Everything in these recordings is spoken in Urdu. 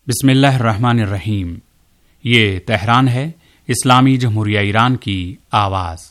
बिस्मिल्लाहिर्रहमानिर्रहीम। ये तेहरान है, इस्लामी जमहूरिया ईरान की आवाज़।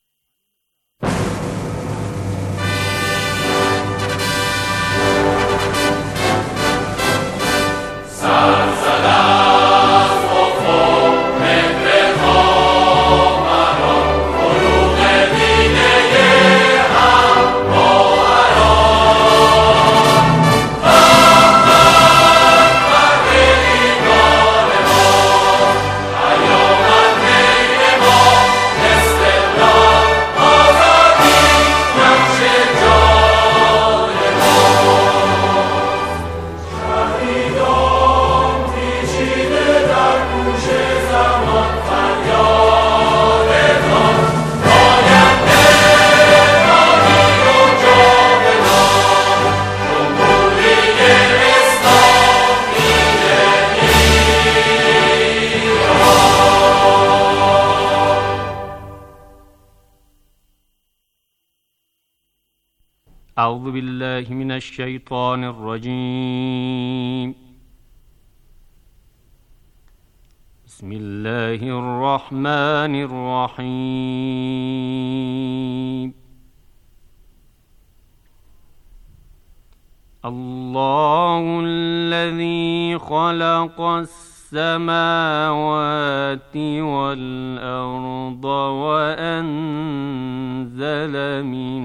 أعوذ بالله من الشيطان الرجيم. بسم الله الرحمن الرحيم. الله الذي خلق السماوات والأرض وأنزل من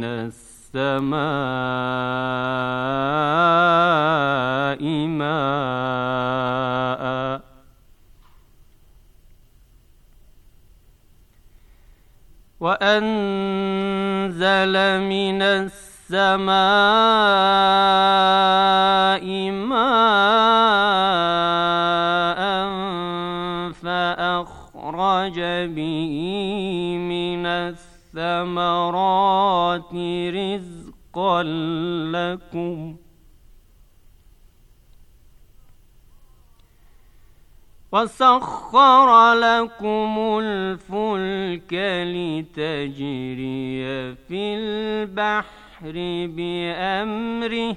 السماء ماء فأخرج به من الثمرات رزقا لكم وسخر لكم الفلك لتجري في البحر بأمره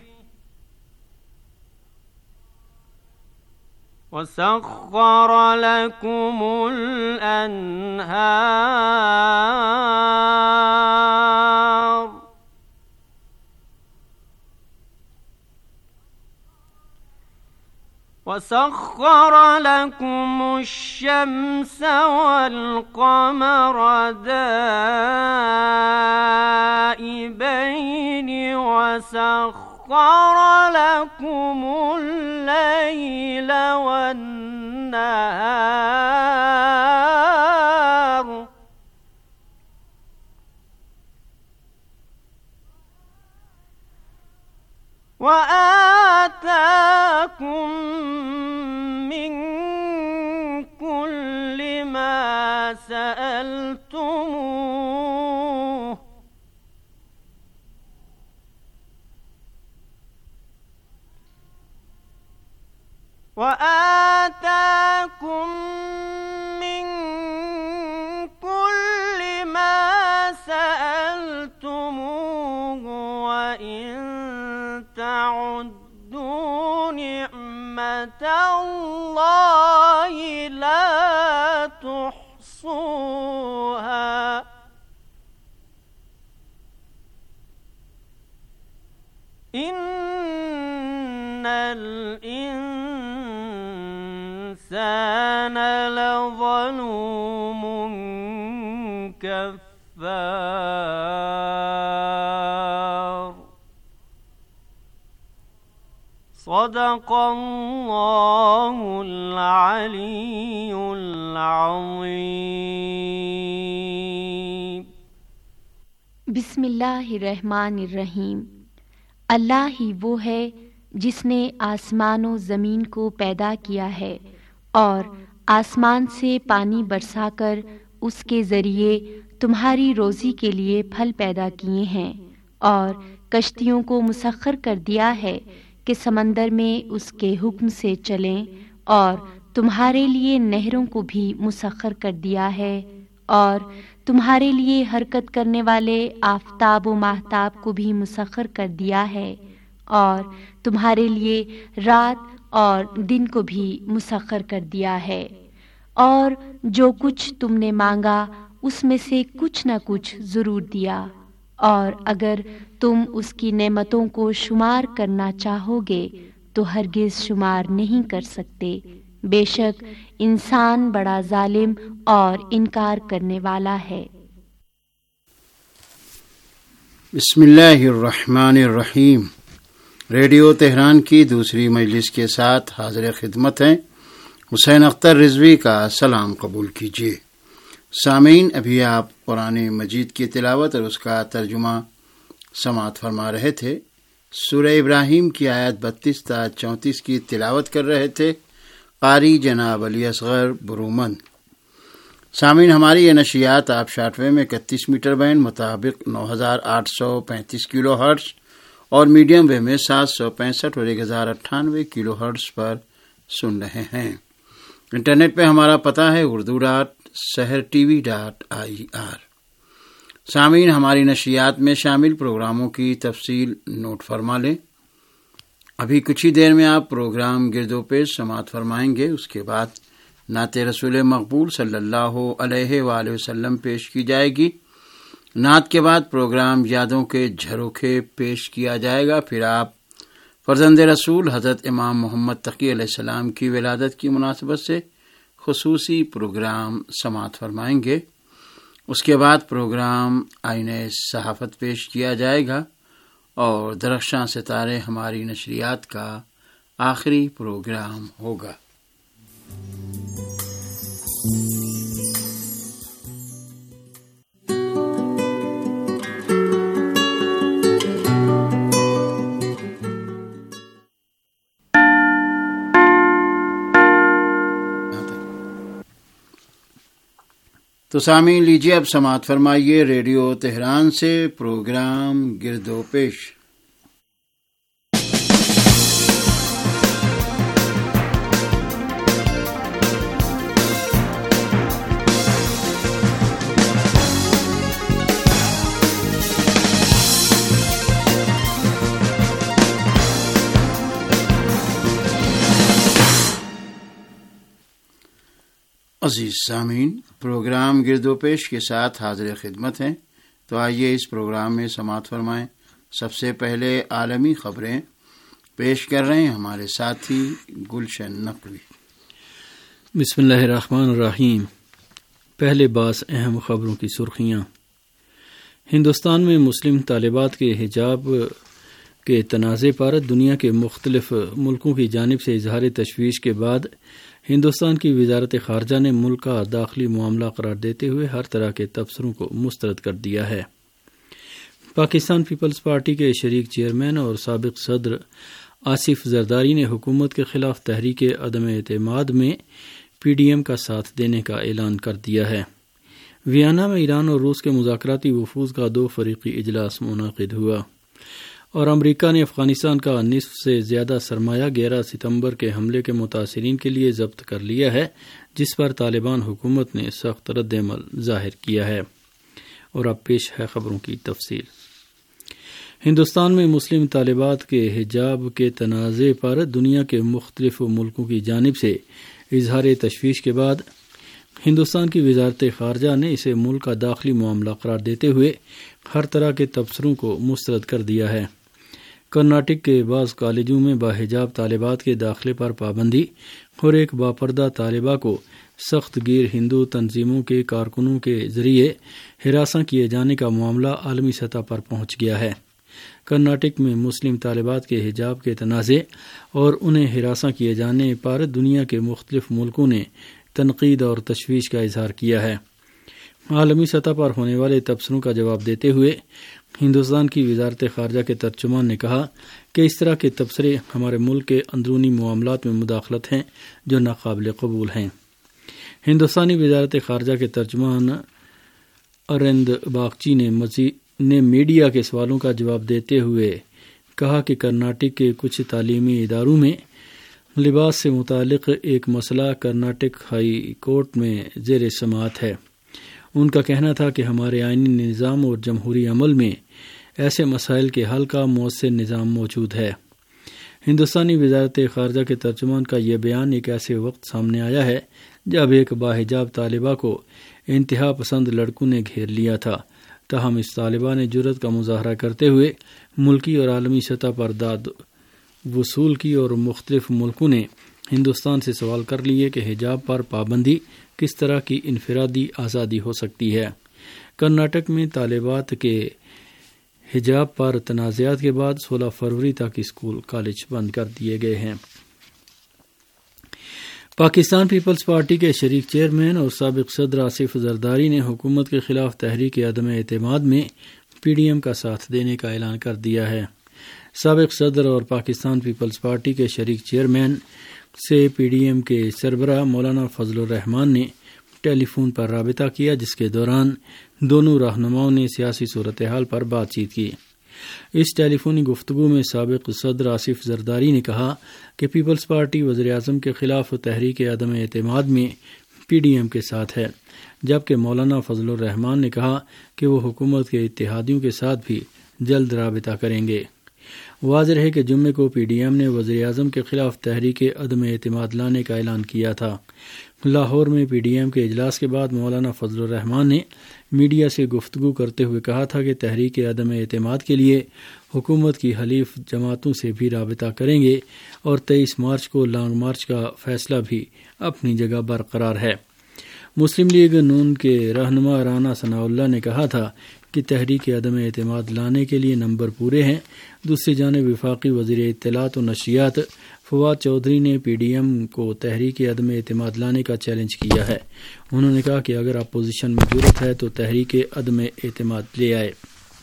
وسخر لكم الأنهار وسخر لكم الشمس والقمر دائبين وسخر لكم الليل والنهار وآتاكم من كل ما سألتموه وآتاكم من كل ما سألتموه وإن تعدوا نعمة الله لا تحصوها إن الإنسان لظلوم كفار. صدق الله العلي العظيم. बिस्मिल्लाहिर्रहमानिर्रहीम। अल्लाह ही वो है जिसने आसमान और ज़मीन को पैदा किया है और आसमान से पानी बरसाकर उसके ज़रिए तुम्हारी रोज़ी के लिए फल पैदा किए हैं और कश्तियों को मुसख्खर कर दिया है कि समंदर में उसके हुक्म से चलें और तुम्हारे लिए नहरों को भी मुसख्खर कर दिया है और तुम्हारे लिए हरकत करने वाले आफ़ताब व माहताब को भी मुसख्खर कर दिया है और तुम्हारे लिए रात اور دن کو بھی مسخر کر دیا ہے، اور جو کچھ تم نے مانگا اس میں سے کچھ نہ کچھ ضرور دیا، اور اگر تم اس کی نعمتوں کو شمار کرنا چاہو گے تو ہرگز شمار نہیں کر سکتے۔ بے شک انسان بڑا ظالم اور انکار کرنے والا ہے۔ بسم اللہ الرحمن الرحیم۔ ریڈیو تہران کی دوسری مجلس کے ساتھ حاضر خدمت ہیں حسین اختر رضوی کا سلام قبول کیجیے۔ سامعین، ابھی آپ قرآن مجید کی تلاوت اور اس کا ترجمہ سماعت فرما رہے تھے۔ سورہ ابراہیم کی آیت 32 تا 34 کی تلاوت کر رہے تھے قاری جناب علی اصغر برومند۔ سامعین، ہماری یہ نشریات آپ شارٹ ویو میں 31 میٹر بینڈ مطابق 9835 کلو ہرٹز اور میڈیم ویو میں 765 اور 1098 کلو ہرٹز پر سن رہے ہیں۔ انٹرنیٹ پہ ہمارا پتہ ہے urdu.sehrtv.ir۔ سامعین، ہماری نشریات میں شامل پروگراموں کی تفصیل نوٹ فرما لیں۔ ابھی کچھ ہی دیر میں آپ پروگرام گرد و پیش سماعت فرمائیں گے، اس کے بعد نعت رسول مقبول صلی اللہ علیہ وآلہ وسلم پیش کی جائے گی۔ نعت کے بعد پروگرام یادوں کے جھروکے پیش کیا جائے گا۔ پھر آپ فرزند رسول حضرت امام محمد تقی علیہ السلام کی ولادت کی مناسبت سے خصوصی پروگرام سماعت فرمائیں گے۔ اس کے بعد پروگرام آئینہ صحافت پیش کیا جائے گا اور درخشاں ستارے ہماری نشریات کا آخری پروگرام ہوگا۔ تو سامعین، لیجیے اب سماعت فرمائیے ریڈیو تہران سے پروگرام گرد و پیش۔ عزیز سامعین، پروگرام گرد و پیش کے ساتھ حاضر خدمت ہیں، تو آئیے اس پروگرام میں سماعت فرمائیں۔ سب سے پہلے عالمی خبریں پیش کر رہے ہیں ہمارے ساتھی گلشن نقوی۔ بسم اللہ الرحمن الرحیم۔ پہلے بعض اہم خبروں کی سرخیاں۔ ہندوستان میں مسلم طالبات کے حجاب کے تنازع پر دنیا کے مختلف ملکوں کی جانب سے اظہار تشویش کے بعد ہندوستان کی وزارت خارجہ نے ملک کا داخلی معاملہ قرار دیتے ہوئے ہر طرح کے تبصروں کو مسترد کر دیا ہے۔ پاکستان پیپلز پارٹی کے شریک چیئرمین اور سابق صدر آصف زرداری نے حکومت کے خلاف تحریک عدم اعتماد میں پی ڈی ایم کا ساتھ دینے کا اعلان کر دیا ہے۔ ویانا میں ایران اور روس کے مذاکراتی وفود کا 2 فریقی اجلاس منعقد ہوا، اور امریکہ نے افغانستان کا نصف سے زیادہ سرمایہ 11 ستمبر کے حملے کے متاثرین کے لیے ضبط کر لیا ہے، جس پر طالبان حکومت نے سخت رد عمل ظاہر کیا ہے۔ اور اب پیش ہے خبروں کی تفصیل۔ ہندوستان میں مسلم طالبات کے حجاب کے تنازع پر دنیا کے مختلف ملکوں کی جانب سے اظہار تشویش کے بعد ہندوستان کی وزارت خارجہ نے اسے ملک کا داخلی معاملہ قرار دیتے ہوئے ہر طرح کے تبصروں کو مسترد کر دیا ہے۔ کرناٹک کے بعض کالجوں میں باحجاب طالبات کے داخلے پر پابندی اور ایک باپردہ طالبہ کو سخت گیر ہندو تنظیموں کے کارکنوں کے ذریعے ہراساں کیے جانے کا معاملہ عالمی سطح پر پہنچ گیا ہے۔ کرناٹک میں مسلم طالبات کے حجاب کے تنازع اور انہیں ہراساں کیے جانے پر دنیا کے مختلف ملکوں نے تنقید اور تشویش کا اظہار کیا ہے۔ عالمی سطح پر ہونے والے تبصروں کا جواب دیتے ہوئے ہندوستان کی وزارت خارجہ کے ترجمان نے کہا کہ اس طرح کے تبصرے ہمارے ملک کے اندرونی معاملات میں مداخلت ہیں جو ناقابل قبول ہیں۔ ہندوستانی وزارت خارجہ کے ترجمان اریند باگچی نے میڈیا کے سوالوں کا جواب دیتے ہوئے کہا کہ کرناٹک کے کچھ تعلیمی اداروں میں لباس سے متعلق ایک مسئلہ کرناٹک ہائی کورٹ میں زیر سماعت ہے۔ ان کا کہنا تھا کہ ہمارے آئینی نظام اور جمہوری عمل میں ایسے مسائل کے حل کا مؤثر نظام موجود ہے۔ ہندوستانی وزارت خارجہ کے ترجمان کا یہ بیان ایک ایسے وقت سامنے آیا ہے جب ایک باحجاب طالبہ کو انتہا پسند لڑکوں نے گھیر لیا تھا، تاہم اس طالبہ نے جرأت کا مظاہرہ کرتے ہوئے ملکی اور عالمی سطح پر داد وصول کی اور مختلف ملکوں نے ہندوستان سے سوال کر لیے کہ حجاب پر پابندی کس طرح کی انفرادی آزادی ہو سکتی ہے۔ کرناٹک میں طالبات کے حجاب پر تنازعات کے بعد 16 فروری تک اسکول کالج بند کر دیے گئے ہیں۔ پاکستان پیپلز پارٹی کے شریک چیئرمین اور سابق صدر آصف زرداری نے حکومت کے خلاف تحریک عدم اعتماد میں پی ڈی ایم کا ساتھ دینے کا اعلان کر دیا ہے۔ سابق صدر اور پاکستان پیپلز پارٹی کے شریک چیئرمین سے پی ڈی ایم کے سربراہ مولانا فضل الرحمان نے ٹیلی فون پر رابطہ کیا، جس کے دوران دونوں رہنماؤں نے سیاسی صورتحال پر بات چیت کی۔ اس ٹیلی فونی گفتگو میں سابق صدر آصف زرداری نے کہا کہ پیپلز پارٹی وزیر اعظم کے خلاف تحریک عدم اعتماد میں پی ڈی ایم کے ساتھ ہے، جبکہ مولانا فضل الرحمان نے کہا کہ وہ حکومت کے اتحادیوں کے ساتھ بھی جلد رابطہ کریں گے۔ واضح ہے کہ جمعے کو پی ڈی ایم نے وزیر اعظم کے خلاف تحریک عدم اعتماد لانے کا اعلان کیا تھا۔ لاہور میں پی ڈی ایم کے اجلاس کے بعد مولانا فضل الرحمان نے میڈیا سے گفتگو کرتے ہوئے کہا تھا کہ تحریک عدم اعتماد کے لیے حکومت کی حلیف جماعتوں سے بھی رابطہ کریں گے اور 23 مارچ کو لانگ مارچ کا فیصلہ بھی اپنی جگہ برقرار ہے۔ مسلم لیگ نون کے رہنما رانا ثناء اللہ نے کہا تھا کہ تحریک عدم اعتماد لانے کے لیے نمبر پورے ہیں۔ دوسری جانب وفاقی وزیر اطلاعات و نشریات فواد چودھری نے پی ڈی ایم کو تحریک عدم اعتماد لانے کا چیلنج کیا ہے۔ انہوں نے کہا کہ اگر اپوزیشن میں جرأت ہے تو تحریک عدم اعتماد لے آئے۔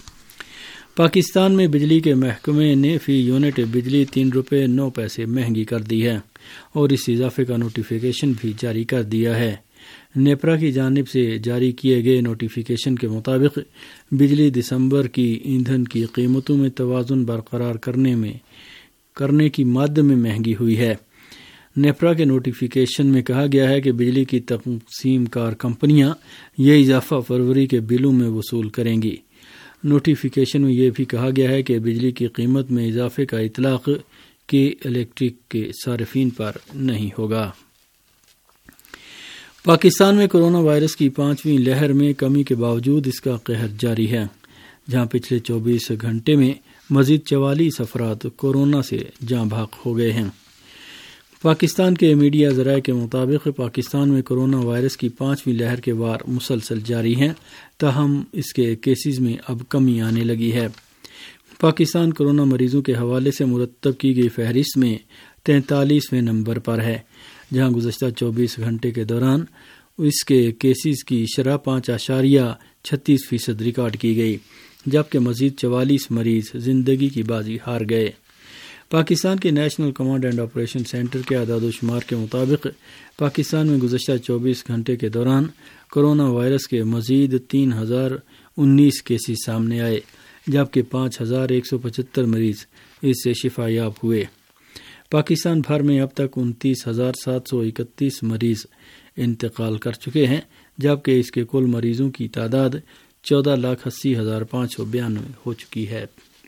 پاکستان میں بجلی کے محکمے نے فی یونٹ بجلی 3 روپے 9 پیسے مہنگی کر دی ہے اور اس اضافے کا نوٹیفیکیشن بھی جاری کر دیا ہے۔ نیپرا کی جانب سے جاری کیے گئے نوٹیفیکیشن کے مطابق بجلی دسمبر کی ایندھن کی قیمتوں میں توازن برقرار کرنے کی مد میں مہنگی ہوئی ہے۔ نیپرا کے نوٹیفیکیشن میں کہا گیا ہے کہ بجلی کی تقسیم کار کمپنیاں یہ اضافہ فروری کے بلوں میں وصول کریں گی۔ نوٹیفیکیشن میں یہ بھی کہا گیا ہے کہ بجلی کی قیمت میں اضافے کا اطلاق کے الیکٹرک کے صارفین پر نہیں ہوگا۔ پاکستان میں کرونا وائرس کی 5ویں لہر میں کمی کے باوجود اس کا قہر جاری ہے، جہاں پچھلے 24 گھنٹے میں مزید 44 افراد کورونا سے جاں بحق ہو گئے ہیں۔ پاکستان کے میڈیا ذرائع کے مطابق پاکستان میں کرونا وائرس کی 5ویں لہر کے وار مسلسل جاری ہیں، تاہم اس کے کیسز میں اب کمی آنے لگی ہے۔ پاکستان کورونا مریضوں کے حوالے سے مرتب کی گئی فہرست میں 43ویں نمبر پر ہے، جہاں گزشتہ 24 گھنٹے کے دوران اس کے کیسز کی شرح 5.36% ریکارڈ کی گئی، جبکہ مزید 44 مریض زندگی کی بازی ہار گئے۔ پاکستان کے national command and operation centre کے اعداد و شمار کے مطابق پاکستان میں گزشتہ 24 گھنٹے کے دوران کرونا وائرس کے مزید 3019 کیسز سامنے آئے، جبکہ 5175 مریض اس سے شفا یاب ہوئے۔ پاکستان بھر میں اب تک 29,731 مریض انتقال کر چکے ہیں، جبکہ اس کے کل مریضوں کی تعداد 14,80,592 ہو چکی ہے۔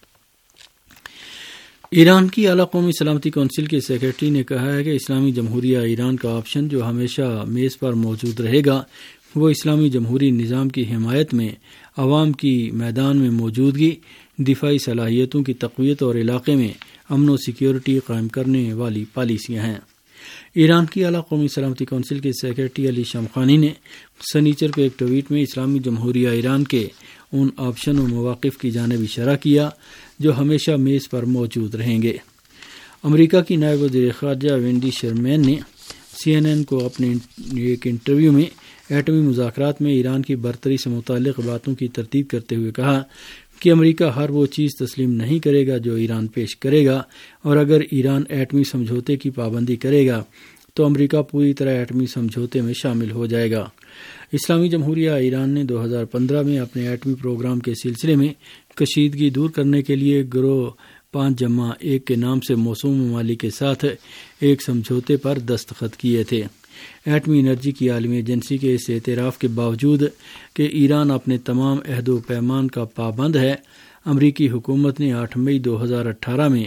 ایران کی اعلیٰ قومی سلامتی کونسل کے سیکرٹری نے کہا ہے کہ اسلامی جمہوریہ ایران کا آپشن جو ہمیشہ میز پر موجود رہے گا وہ اسلامی جمہوری نظام کی حمایت میں عوام کی میدان میں موجودگی، دفاعی صلاحیتوں کی تقویت اور علاقے میں امن و سیکیورٹی قائم کرنے والی پالیسیاں ہیں۔ ایران کی اعلیٰ قومی سلامتی کونسل کے سیکرٹری علی شمخانی نے سنیچر کو ایک ٹویٹ میں اسلامی جمہوریہ ایران کے ان آپشن و مواقف کی جانب اشارہ کیا جو ہمیشہ میز پر موجود رہیں گے۔ امریکہ کی نائب وزیر خارجہ وینڈی شرمین نے CNN کو اپنے ایک انٹرویو میں ایٹمی مذاکرات میں ایران کی برتری سے متعلق باتوں کی تردید کرتے ہوئے کہا کہ امریکہ ہر وہ چیز تسلیم نہیں کرے گا جو ایران پیش کرے گا، اور اگر ایران ایٹمی سمجھوتے کی پابندی کرے گا تو امریکہ پوری طرح ایٹمی سمجھوتے میں شامل ہو جائے گا۔ اسلامی جمہوریہ ایران نے 2015 میں اپنے ایٹمی پروگرام کے سلسلے میں کشیدگی دور کرنے کے لیے گروہ 5+1 کے نام سے موسوم ممالک کے ساتھ ایک سمجھوتے پر دستخط کیے تھے۔ ایٹمی انرجی کی عالمی ایجنسی کے اس اعتراف کے باوجود کہ ایران اپنے تمام عہد و پیمان کا پابند ہے، امریکی حکومت نے 8 مئی 2018 میں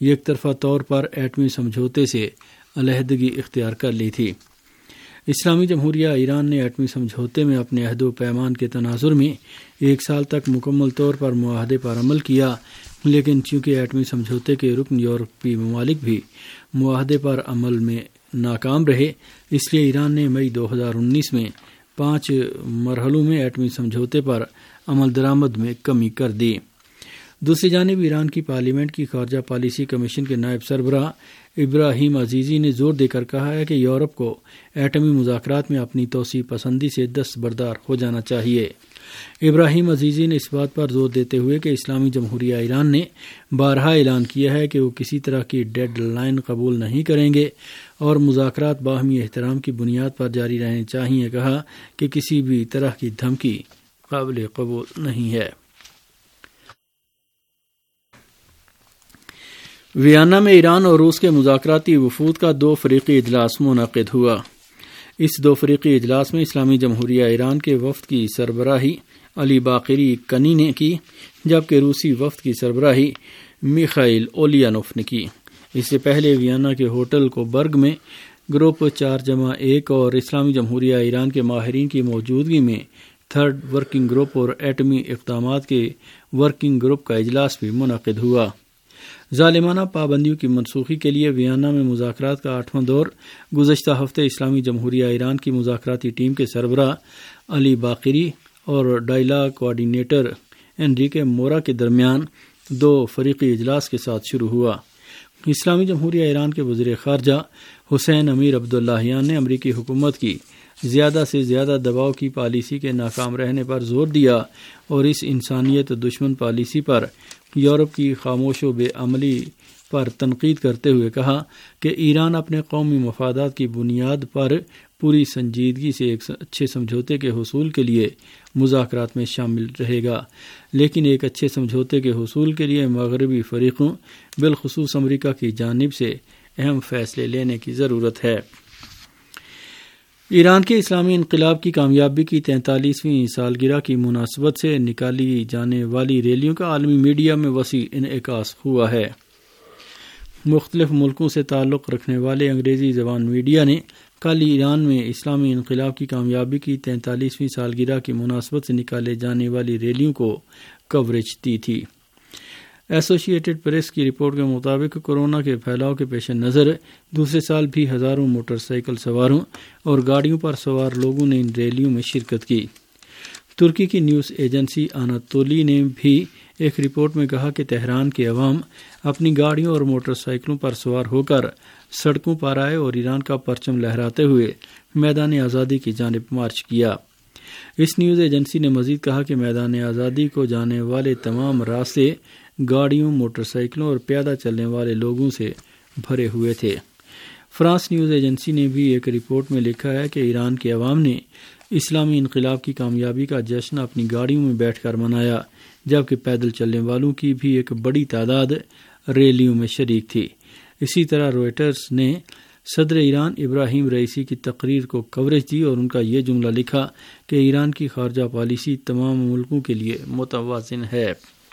یک طرفہ طور پر ایٹمی سمجھوتے سے علیحدگی اختیار کر لی تھی۔ اسلامی جمہوریہ ایران نے ایٹمی سمجھوتے میں اپنے عہد و پیمان کے تناظر میں 1 سال تک مکمل طور پر معاہدے پر عمل کیا، لیکن چونکہ ایٹمی سمجھوتے کے رکن یورپی ممالک بھی معاہدے پر عمل میں ناکام رہے، اس لیے ایران نے مئی 2019 میں 5 مرحلوں میں ایٹمی سمجھوتے پر عمل درآمد میں کمی کر دی۔ دوسری جانب ایران کی پارلیمنٹ کی خارجہ پالیسی کمیشن کے نائب سربراہ ابراہیم عزیزی نے زور دے کر کہا ہے کہ یورپ کو ایٹمی مذاکرات میں اپنی توسیع پسندی سے دستبردار ہو جانا چاہیے۔ ابراہیم عزیزی نے اس بات پر زور دیتے ہوئے کہ اسلامی جمہوریہ ایران نے بارہا اعلان کیا ہے کہ وہ کسی طرح کی ڈیڈ لائن قبول نہیں کریں گے اور مذاکرات باہمی احترام کی بنیاد پر جاری رہنے چاہیے، کہا کہ کسی بھی طرح کی دھمکی قابل قبول نہیں ہے۔ ویانا میں ایران اور روس کے مذاکراتی وفود کا 2 فریقی اجلاس منعقد ہوا۔ اس 2 فریقی اجلاس میں اسلامی جمہوریہ ایران کے وفد کی سربراہی علی باقری کنی نے کی، جبکہ روسی وفد کی سربراہی میخائیل اولینوف نے کی۔ اس سے پہلے ویانا کے ہوٹل کوبرگ میں گروپ 4+1 اور اسلامی جمہوریہ ایران کے ماہرین کی موجودگی میں 3rd ورکنگ گروپ اور ایٹمی اقدامات کے ورکنگ گروپ کا اجلاس بھی منعقد ہوا۔ ظالمانہ پابندیوں کی منسوخی کے لیے ویانا میں مذاکرات کا 8واں دور گزشتہ ہفتے اسلامی جمہوریہ ایران کی مذاکراتی ٹیم کے سربراہ علی باقری اور ڈائلاگ کوآرڈینیٹر انریکے مورا کے درمیان 2 فریقی اجلاس کے ساتھ شروع ہوا۔ اسلامی جمہوریہ ایران کے وزیر خارجہ حسین امیر عبداللہیان نے امریکی حکومت کی زیادہ سے زیادہ دباؤ کی پالیسی کے ناکام رہنے پر زور دیا اور اس انسانیت دشمن پالیسی پر یورپ کی خاموش و بے عملی پر تنقید کرتے ہوئے کہا کہ ایران اپنے قومی مفادات کی بنیاد پر پوری سنجیدگی سے ایک اچھے سمجھوتے کے حصول کے لیے مذاکرات میں شامل رہے گا، لیکن ایک اچھے سمجھوتے کے حصول کے لیے مغربی فریقوں بالخصوص امریکہ کی جانب سے اہم فیصلے لینے کی ضرورت ہے۔ ایران کے اسلامی انقلاب کی کامیابی کی 43ویں سالگرہ کی مناسبت سے نکالی جانے والی ریلیوں کا عالمی میڈیا میں وسیع انعکاس ہوا ہے۔ مختلف ملکوں سے تعلق رکھنے والے انگریزی زبان میڈیا نے کل ایران میں اسلامی انقلاب کی کامیابی کی 43ویں سالگرہ کی مناسبت سے نکالے جانے والی ریلیوں کو کوریج دی تھی۔ ایسوسی ایٹڈ پریس کی رپورٹ کے مطابق کورونا کے پھیلاؤ کے پیش نظر دوسرے سال بھی ہزاروں موٹر سائیکل سواروں اور گاڑیوں پر سوار لوگوں نے ان ریلیوں میں شرکت کی۔ ترکی کی نیوز ایجنسی آناتولی نے بھی ایک رپورٹ میں کہا کہ تہران کے عوام اپنی گاڑیوں اور موٹر سائیکلوں پر سوار ہو کر سڑکوں پر آئے اور ایران کا پرچم لہراتے ہوئے میدان آزادی کی جانب مارچ کیا۔ اس نیوز ایجنسی نے مزید کہا کہ میدان آزادی کو جانے والے تمام راستے گاڑیوں، موٹر سائیکلوں اور پیادہ چلنے والے لوگوں سے بھرے ہوئے تھے۔ فرانس نیوز ایجنسی نے بھی ایک رپورٹ میں لکھا ہے کہ ایران کے عوام نے اسلامی انقلاب کی کامیابی کا جشن اپنی گاڑیوں میں بیٹھ کر منایا، جبکہ پیدل چلنے والوں کی بھی ایک بڑی تعداد ریلیوں میں شریک تھی۔ اسی طرح روئٹرز نے صدر ایران ابراہیم رئیسی کی تقریر کو کوریج دی اور ان کا یہ جملہ لکھا کہ ایران کی خارجہ پالیسی تمام ملکوں کے لیے متوازن ہے۔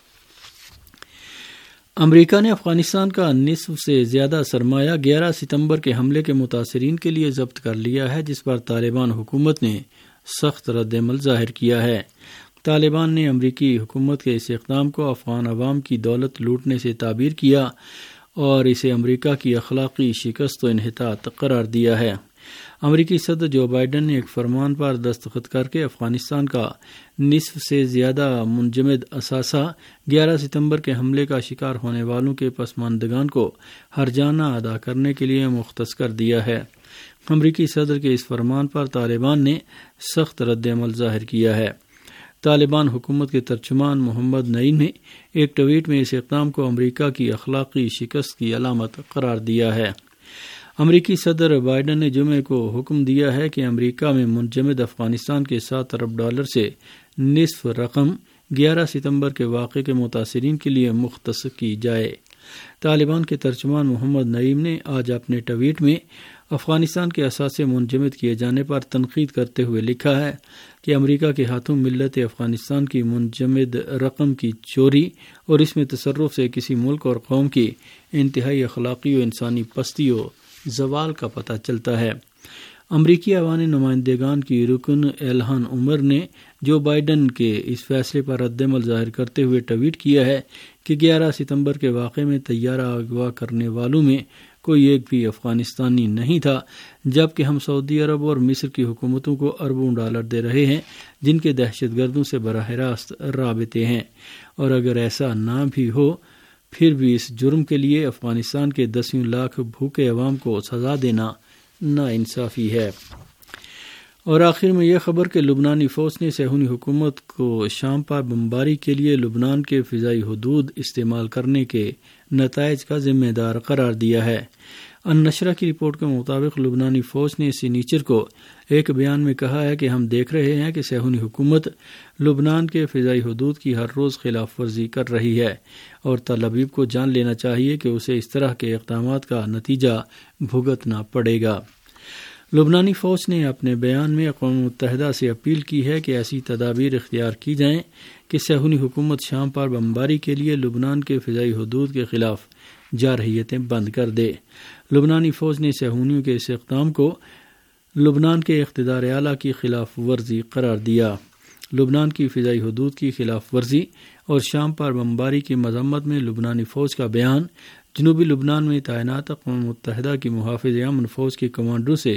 امریکہ نے افغانستان کا نصف سے زیادہ سرمایہ 11 ستمبر کے حملے کے متاثرین کے لیے ضبط کر لیا ہے، جس پر طالبان حکومت نے سخت رد عمل ظاہر کیا ہے۔ طالبان نے امریکی حکومت کے اس اقدام کو افغان عوام کی دولت لوٹنے سے تعبیر کیا اور اسے امریکہ کی اخلاقی شکست و انحطاط قرار دیا ہے۔ امریکی صدر جو بائیڈن نے ایک فرمان پر دستخط کر کے افغانستان کا نصف سے زیادہ منجمد اثاثہ 11 ستمبر کے حملے کا شکار ہونے والوں کے پسماندگان کو ہرجانہ ادا کرنے کے لیے مختص کر دیا ہے۔ امریکی صدر کے اس فرمان پر طالبان نے سخت رد عمل ظاہر کیا ہے۔ طالبان حکومت کے ترجمان محمد نعیم نے ایک ٹویٹ میں اس اقدام کو امریکہ کی اخلاقی شکست کی علامت قرار دیا ہے۔ امریکی صدر بائیڈن نے جمعے کو حکم دیا ہے کہ امریکہ میں منجمد افغانستان کے $7 ارب سے نصف رقم 11 ستمبر کے واقعے کے متاثرین کے لیے مختص کی جائے۔ طالبان کے ترجمان محمد نعیم نے آج اپنے ٹویٹ میں افغانستان کے اثاثے منجمد کیے جانے پر تنقید کرتے ہوئے لکھا ہے کہ امریکہ کے ہاتھوں ملت افغانستان کی منجمد رقم کی چوری اور اس میں تصرف سے کسی ملک اور قوم کی انتہائی اخلاقی و انسانی پستی و زوال کا پتہ چلتا ہے۔ امریکی ایوان نمائندگان کی رکن الہان عمر نے جو بائیڈن کے اس فیصلے پر رد عمل ظاہر کرتے ہوئے ٹویٹ کیا ہے کہ 11 ستمبر کے واقعے میں طیارہ اغوا کرنے والوں میں کوئی ایک بھی افغانستانی نہیں تھا، جبکہ ہم سعودی عرب اور مصر کی حکومتوں کو اربوں ڈالر دے رہے ہیں جن کے دہشت گردوں سے براہ راست رابطے ہیں، اور اگر ایسا نہ بھی ہو پھر بھی اس جرم کے لیے افغانستان کے 10 لاکھ بھوکے عوام کو سزا دینا ناانصافی ہے۔ اور آخر میں یہ خبر کہ لبنانی فوج نے صہیونی حکومت کو شام پر بمباری کے لیے لبنان کے فضائی حدود استعمال کرنے کے نتائج کا ذمہ دار قرار دیا ہے۔ النشرہ کی رپورٹ کے مطابق لبنانی فوج نے سنیچر کو ایک بیان میں کہا ہے کہ ہم دیکھ رہے ہیں کہ صہیونی حکومت لبنان کے فضائی حدود کی ہر روز خلاف ورزی کر رہی ہے، اور تل ابیب کو جان لینا چاہیے کہ اسے اس طرح کے اقدامات کا نتیجہ بھگتنا پڑے گا۔ لبنانی فوج نے اپنے بیان میں اقوام متحدہ سے اپیل کی ہے کہ ایسی تدابیر اختیار کی جائیں کہ صہیونی حکومت شام پر بمباری کے لیے لبنان کے فضائی حدود کے خلاف جارحیتیں بند کر دے۔ لبنانی فوج نے صہیونیوں کے اس اقدام کو لبنان کے اقتدار اعلیٰ کی خلاف ورزی قرار دیا۔ لبنان کی فضائی حدود کی خلاف ورزی اور شام پر بمباری کی مذمت میں لبنانی فوج کا بیان جنوبی لبنان میں تعینات اقوام متحدہ کی محافظ امن فوج کے کمانڈروں سے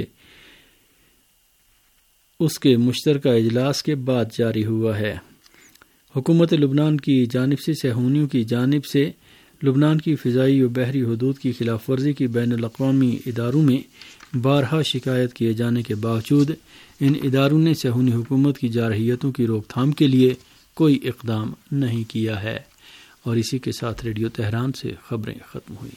اس کے مشترکہ اجلاس کے بعد جاری ہوا ہے۔ حکومت لبنان کی جانب سے صہیونیوں کی جانب سے لبنان کی فضائی و بحری حدود کی خلاف ورزی کی بین الاقوامی اداروں میں بارہا شکایت کیے جانے کے باوجود ان اداروں نے صہیونی حکومت کی جارحیتوں کی روک تھام کے لیے کوئی اقدام نہیں کیا ہے۔ اور اسی کے ساتھ ریڈیو تہران سے خبریں ختم ہوئی۔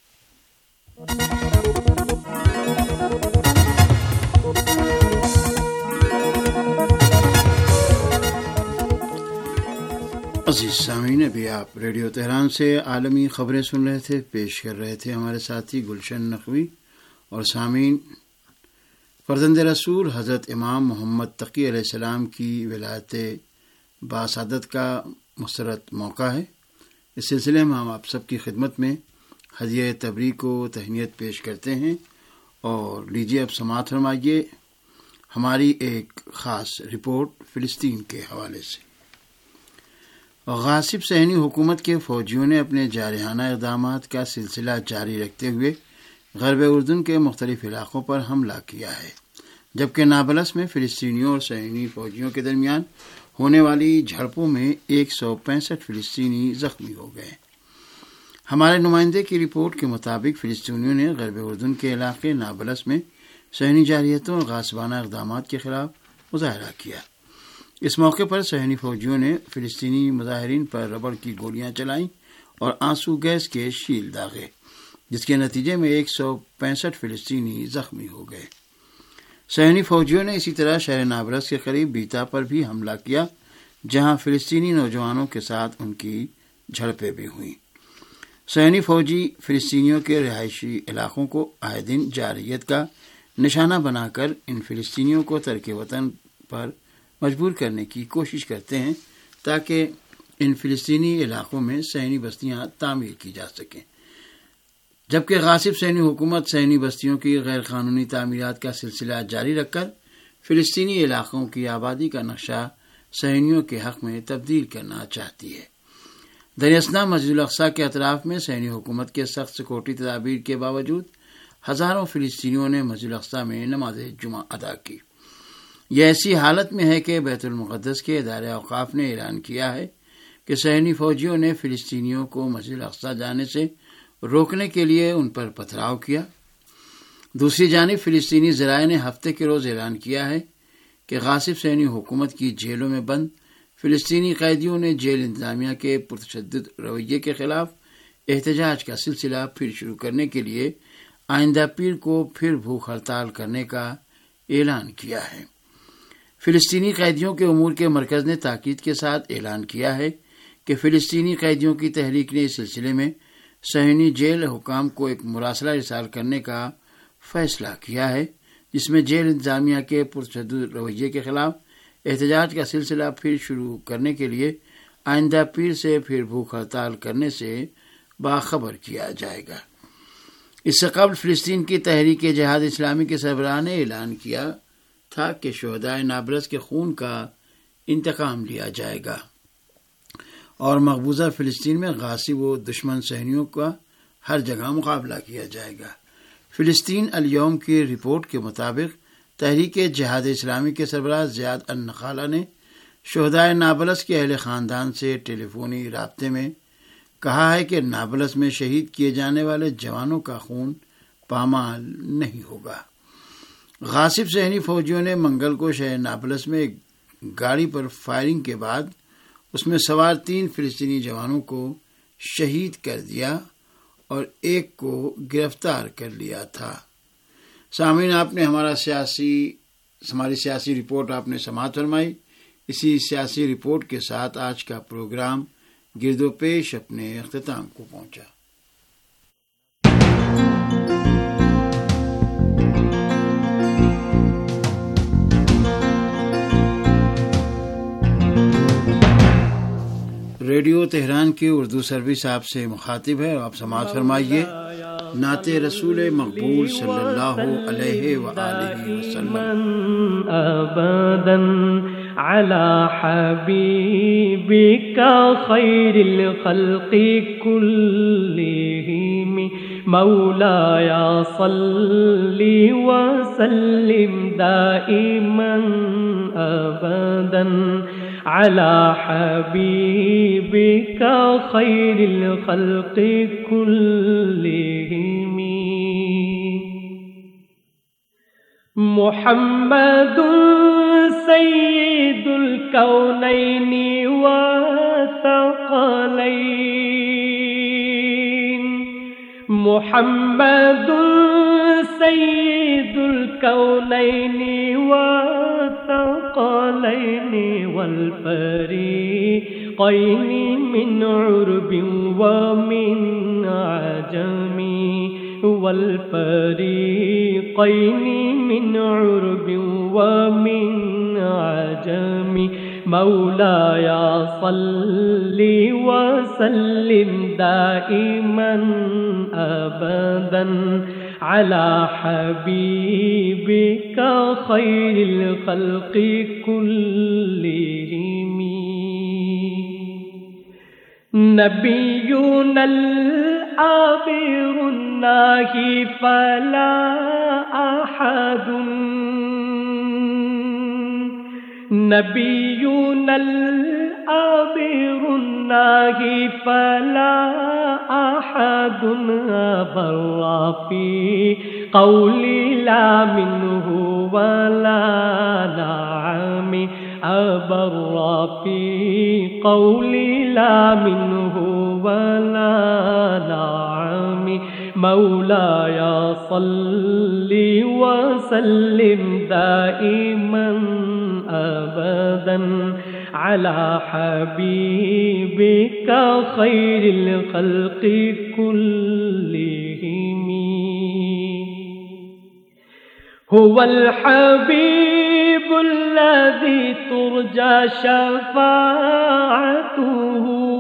عزیز سامعین، ابھی آپ ریڈیو تہران سے عالمی خبریں سن رہے تھے، پیش کر رہے تھے ہمارے ساتھی گلشن نقوی۔ اور سامعین، فرزند رسول حضرت امام محمد تقی علیہ السلام کی ولایت باسعادت کا مسرت موقع ہے۔ اس سلسلے میں ہم آپ سب کی خدمت میں ہدیہ تبریک و تہنیت پیش کرتے ہیں، اور لیجیے اب سماعت فرمائیے ہماری ایک خاص رپورٹ فلسطین کے حوالے سے۔ غاصب صہیونی حکومت کے فوجیوں نے اپنے جارحانہ اقدامات کا سلسلہ جاری رکھتے ہوئے غرب اردن کے مختلف علاقوں پر حملہ کیا ہے، جبکہ نابلس میں فلسطینیوں اور صہیونی فوجیوں کے درمیان ہونے والی جھڑپوں میں 165 فلسطینی زخمی ہو گئے۔ ہمارے نمائندے کی رپورٹ کے مطابق فلسطینیوں نے غرب اردن کے علاقے نابلس میں صہیونی جارحیتوں اور غاصبانہ اقدامات کے خلاف مظاہرہ کیا۔ اس موقع پر صہیونی فوجیوں نے فلسطینی مظاہرین پر ربڑ کی گولیاں چلائیں اور آنسو گیس کے شیل داغے، جس کے نتیجے میں 165 فلسطینی زخمی ہو گئے۔ صہیونی فوجیوں نے اسی طرح شہر نابلس کے قریب بیتا پر بھی حملہ کیا، جہاں فلسطینی نوجوانوں کے ساتھ ان کی جھڑپیں بھی ہوئیں۔ صہیونی فوجی فلسطینیوں کے رہائشی علاقوں کو آئے دن جارحیت کا نشانہ بنا کر ان فلسطینیوں کو ترک وطن پر مجبور کرنے کی کوشش کرتے ہیں، تاکہ ان فلسطینی علاقوں میں صہیونی بستیاں تعمیر کی جا سکیں، جبکہ غاصب صہیونی حکومت صہیونی بستیوں کی غیر قانونی تعمیرات کا سلسلہ جاری رکھ کر فلسطینی علاقوں کی آبادی کا نقشہ صہیونیوں کے حق میں تبدیل کرنا چاہتی ہے۔ در اثنا مسجد الاقصی کے اطراف میں صہیونی حکومت کے سخت سکیورٹی تدابیر کے باوجود ہزاروں فلسطینیوں نے مسجد الاقصی میں نماز جمعہ ادا کی۔ یہ ایسی حالت میں ہے کہ بیت المقدس کے ادارہ اوقاف نے اعلان کیا ہے کہ صہیونی فوجیوں نے فلسطینیوں کو مسجد الاقصی جانے سے روکنے کے لیے ان پر پتھراؤ کیا۔ دوسری جانب فلسطینی ذرائع نے ہفتے کے روز اعلان کیا ہے کہ غاصب صہیونی حکومت کی جیلوں میں بند فلسطینی قیدیوں نے جیل انتظامیہ کے پرتشدد رویے کے خلاف احتجاج کا سلسلہ پھر شروع کرنے کے لیے آئندہ پیر کو پھر بھوک ہڑتال کرنے کا اعلان کیا ہے۔ فلسطینی قیدیوں کے امور کے مرکز نے تاکید کے ساتھ اعلان کیا ہے کہ فلسطینی قیدیوں کی تحریک نے اس سلسلے میں صہیونی جیل حکام کو ایک مراسلہ ارسال کرنے کا فیصلہ کیا ہے، جس میں جیل انتظامیہ کے پرتشدد رویے کے خلاف احتجاج کا سلسلہ پھر شروع کرنے کے لیے آئندہ پیر سے پھر بھوک ہڑتال کرنے سے باخبر کیا جائے گا۔ اس سے قبل فلسطین کی تحریک جہاد اسلامی کے سربراہ نے اعلان کیا تھا کہ شہدائے نابلس کے خون کا انتقام لیا جائے گا اور مقبوضہ فلسطین میں غاصب و دشمن صہیونیوں کا ہر جگہ مقابلہ کیا جائے گا۔ فلسطین الیوم کی رپورٹ کے مطابق تحریک جہاد اسلامی کے سربراہ زیاد النخالہ نے شہدائے نابلس کے اہل خاندان سے ٹیلی فونی رابطے میں کہا ہے کہ نابلس میں شہید کیے جانے والے جوانوں کا خون پامال نہیں ہوگا۔ غاصب صہیونی فوجیوں نے منگل کو شہر نابلس میں ایک گاڑی پر فائرنگ کے بعد اس میں سوار 3 فلسطینی جوانوں کو شہید کر دیا اور ایک کو گرفتار کر لیا تھا۔ سامعین، آپ نے ہماری سیاسی رپورٹ آپ نے سماعت فرمائی۔ اسی سیاسی رپورٹ کے ساتھ آج کا پروگرام گرد و پیش اپنے اختتام کو پہنچا۔ ریڈیو تہران کی اردو سروس آپ سے مخاطب ہے اور آپ سماعت فرمائیے نعت رسول مقبول صلی اللہ علیہ وآلہ وسلم۔ ابدا على حبيبك خير الخلق كلهم مولاي صل وسلم دائما ابدا على حبيبك خير الخلق كلهم محمد سيد الكونين والثقلين محمد سيد الكونين والثقلين والفريقين من عرب ومن عجم والفريقين من عرب ومن عجم مولاي صل وسلم دائما ابدا على حبيبك خير الخلق كلهم نبينا العابر الناهي فلا أحد نبينا العابر الناهي فلا أحد بر في قولي لا منه ولا نعم أبر في قولي لا منه ولا نعم مولاي صل وسلم دائما أبدا على حبيبك خير الخلق كلهم هو الحبيب الذي ترجى شفاعته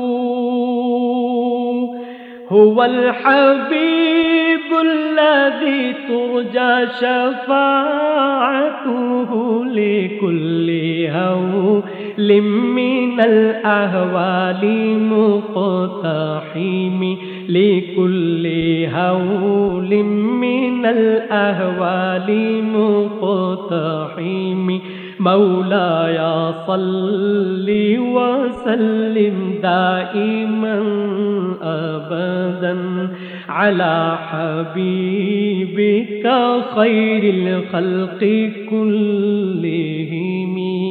هو الحبيب الذي ترجى شفاعته لكل هول من الأهوال مقتحم لكل هول من الأهوال مقتحم مولاي صل وسلم دائما أبدا على حبيبك خير الخلق كلهم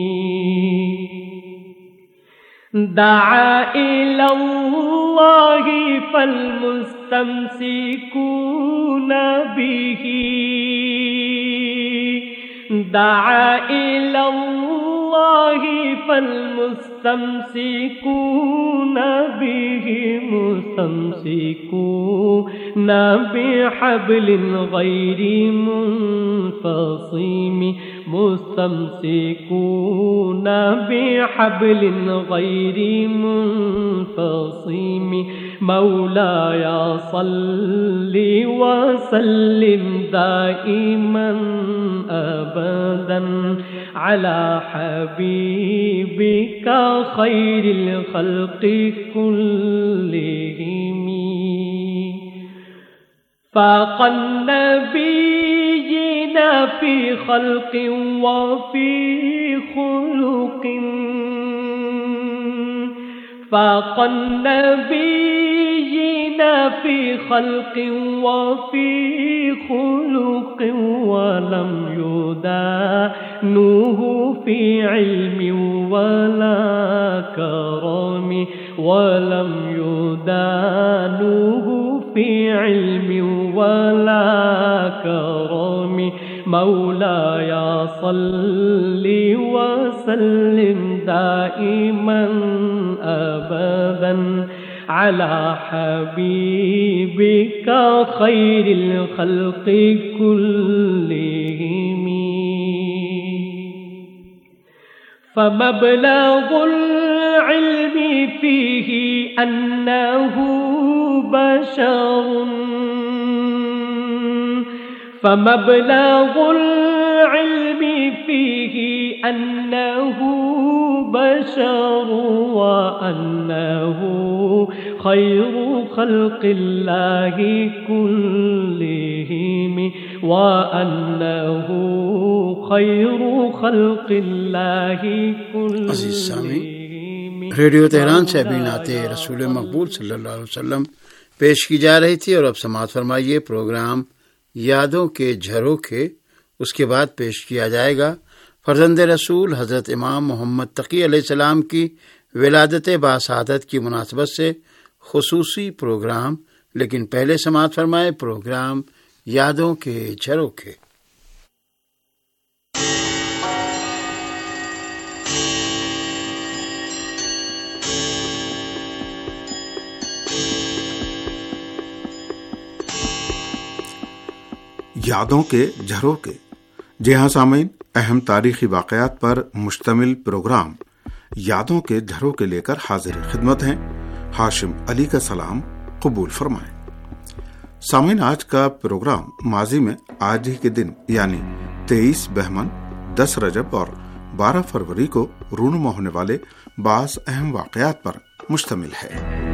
دعا إلى الله فالمستمسكون به دعا إلى الله فالمستمسكون به مستمسكون بحبل غير منفصم مستمسكون بحبل غير منفصم مولاي صل وسلم دائما أبدا على حبيبك خير الخلق كلهم فاق النبيين في خلق وفي خلق فاق النبيين في خلق وفي خلق ولم يدانوه في علم ولا كرم ولم يدانوه في علم ولا كرم مولاي صل وسلم دائما أبدا على حبيبك خير الخلق كلهم فمبلغ العلم فيه أنه بشر فمبلغ العلم فيه أنه بشر وأنه خير خلق الله كلهم وأنه خير خلق الله كلهم. عزیز سامعین، ریڈیو تہران سے ابھی نعت رسول مقبول صلی اللہ علیہ وسلم پیش کی جا رہی تھی، اور اب سماعت فرمائیے پروگرام یادوں کے جھروکے. اس کے بعد پیش کیا جائے گا فرزند رسول حضرت امام محمد تقی علیہ السلام کی ولادت باسعادت کی مناسبت سے خصوصی پروگرام. لیکن پہلے سماعت فرمائے پروگرام یادوں کے جھروکے. یادوں کے جھروکے. جی ہاں سامعین، اہم تاریخی واقعات پر مشتمل پروگرام یادوں کے جھروکے لے کر حاضر خدمت ہیں. ہاشم علی کا سلام قبول فرمائیں. سامعین، آج کا پروگرام ماضی میں آج ہی کے دن یعنی 23 بہمن 10 رجب اور 12 فروری کو رونما ہونے والے بعض اہم واقعات پر مشتمل ہے.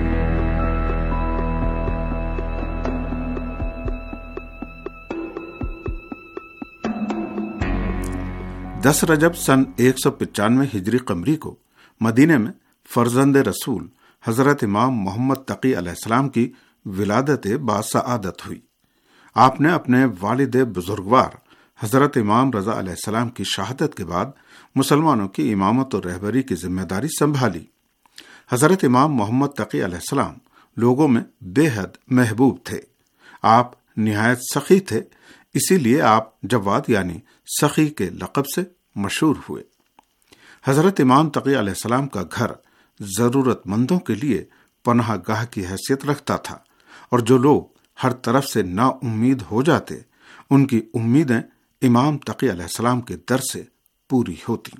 10 رجب سن 195 ہجری قمری کو مدینے میں فرزند رسول حضرت امام محمد تقی علیہ السلام کی ولادت باسعادت ہوئی. آپ نے اپنے والد بزرگوار حضرت امام رضا علیہ السلام کی شہادت کے بعد مسلمانوں کی امامت و رہبری کی ذمہ داری سنبھالی. حضرت امام محمد تقی علیہ السلام لوگوں میں بے حد محبوب تھے. آپ نہایت سخی تھے، اسی لیے آپ جواد یعنی سخی کے لقب سے مشہور ہوئے. حضرت امام تقی علیہ السلام کا گھر ضرورت مندوں کے لیے پناہ گاہ کی حیثیت رکھتا تھا، اور جو لوگ ہر طرف سے نا امید ہو جاتے ان کی امیدیں امام تقی علیہ السلام کے در سے پوری ہوتی.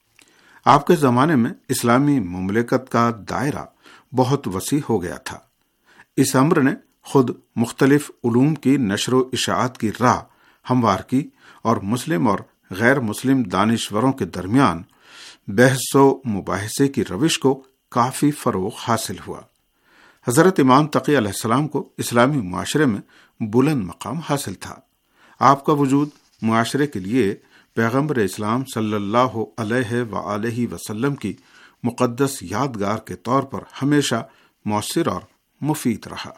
آپ کے زمانے میں اسلامی مملکت کا دائرہ بہت وسیع ہو گیا تھا. اس امر نے خود مختلف علوم کی نشر و اشاعت کی راہ ہموار کی اور مسلم اور غیر مسلم دانشوروں کے درمیان بحث و مباحثے کی روش کو کافی فروغ حاصل ہوا. حضرت امام تقی علیہ السلام کو اسلامی معاشرے میں بلند مقام حاصل تھا. آپ کا وجود معاشرے کے لیے پیغمبر اسلام صلی اللہ علیہ وآلہ وسلم کی مقدس یادگار کے طور پر ہمیشہ مؤثر اور مفید رہا.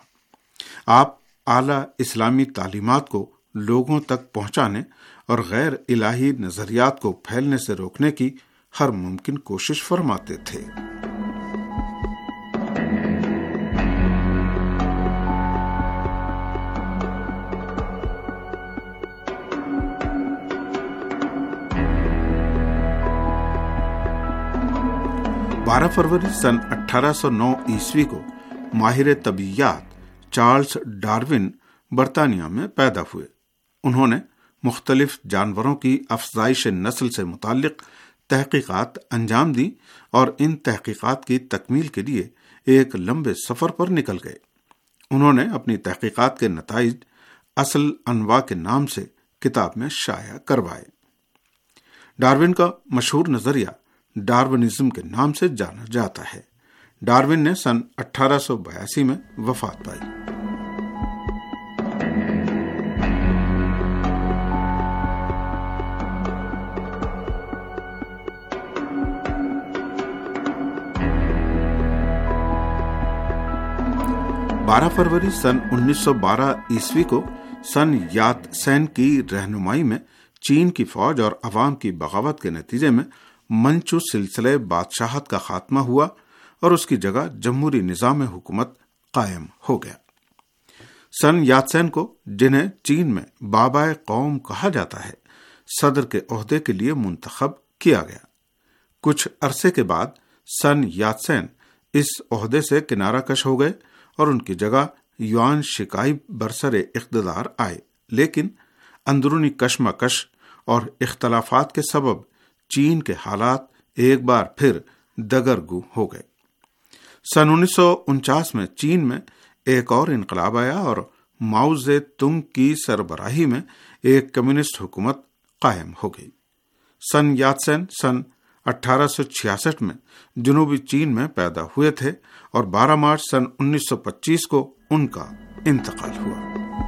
آپ اعلیٰ اسلامی تعلیمات کو لوگوں تک پہنچانے اور غیر الہی نظریات کو پھیلنے سے روکنے کی ہر ممکن کوشش فرماتے تھے. بارہ فروری سن 1809 عیسوی کو ماہر طبیعیات چارلز ڈارون برطانیہ میں پیدا ہوئے۔ انہوں نے مختلف جانوروں کی افزائش نسل سے متعلق تحقیقات انجام دی اور ان تحقیقات کی تکمیل کے لیے ایک لمبے سفر پر نکل گئے۔ انہوں نے اپنی تحقیقات کے نتائج اصل انواع کے نام سے کتاب میں شائع کروائے۔ ڈارون کا مشہور نظریہ ڈارونزم کے نام سے جانا جاتا ہے۔ ڈارون نے سن 1882 میں وفات پائی۔ بارہ فروری سن 1912 عیسوی کو سن یات سین کی رہنمائی میں چین کی فوج اور عوام کی بغاوت کے نتیجے میں منچو سلسلے بادشاہت کا خاتمہ ہوا اور اس کی جگہ جمہوری نظام حکومت قائم ہو گیا۔ سن یات سین کو، جنہیں چین میں بابائے قوم کہا جاتا ہے، صدر کے عہدے کے لیے منتخب کیا گیا۔ کچھ عرصے کے بعد سن یات سین اس عہدے سے کنارہ کش ہو گئے اور ان کی جگہ یوان شکائی برسر اقتدار آئے، لیکن اندرونی کشمکش اور اختلافات کے سبب چین کے حالات ایک بار پھر دگرگو ہو گئے۔ سن 1949 میں چین میں ایک اور انقلاب آیا اور ماؤ زے تونگ کی سربراہی میں ایک کمیونسٹ حکومت قائم ہو گئی۔ سن یات سین سن 1866 میں جنوبی چین میں پیدا ہوئے تھے اور 12 مارچ سن 1925 کو ان کا انتقال ہوا۔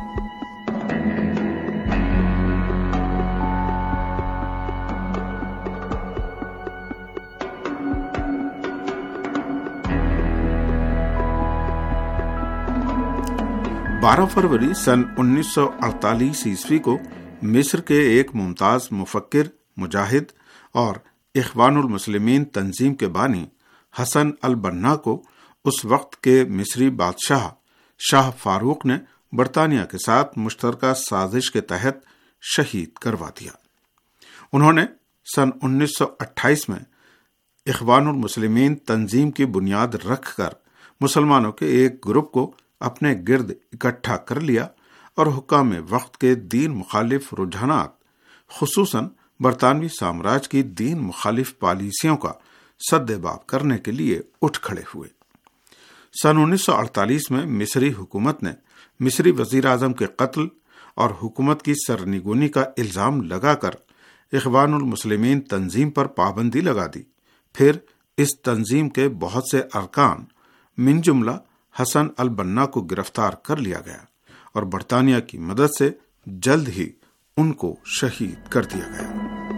بارہ فروری سن 1948 عیسوی کو مصر کے ایک ممتاز مفکر، مجاہد اور اخوان المسلمین تنظیم کے بانی حسن البنا کو اس وقت کے مصری بادشاہ شاہ فاروق نے برطانیہ کے ساتھ مشترکہ سازش کے تحت شہید کروا دیا۔ انہوں نے سن 1928 میں اخوان المسلمین تنظیم کی بنیاد رکھ کر مسلمانوں کے ایک گروپ کو اپنے گرد اکٹھا کر لیا اور حکام وقت کے دین مخالف رجحانات، خصوصاً برطانوی سامراج کی دین مخالف پالیسیوں کا سدباب کرنے کے لیے اٹھ کھڑے ہوئے۔ سن 1948 میں مصری حکومت نے مصری وزیر اعظم کے قتل اور حکومت کی سرنگونی کا الزام لگا کر اخوان المسلمین تنظیم پر پابندی لگا دی۔ پھر اس تنظیم کے بہت سے ارکان من جملہ حسن البنا کو گرفتار کر لیا گیا اور برطانیہ کی مدد سے جلد ہی ان کو شہید کر دیا گیا۔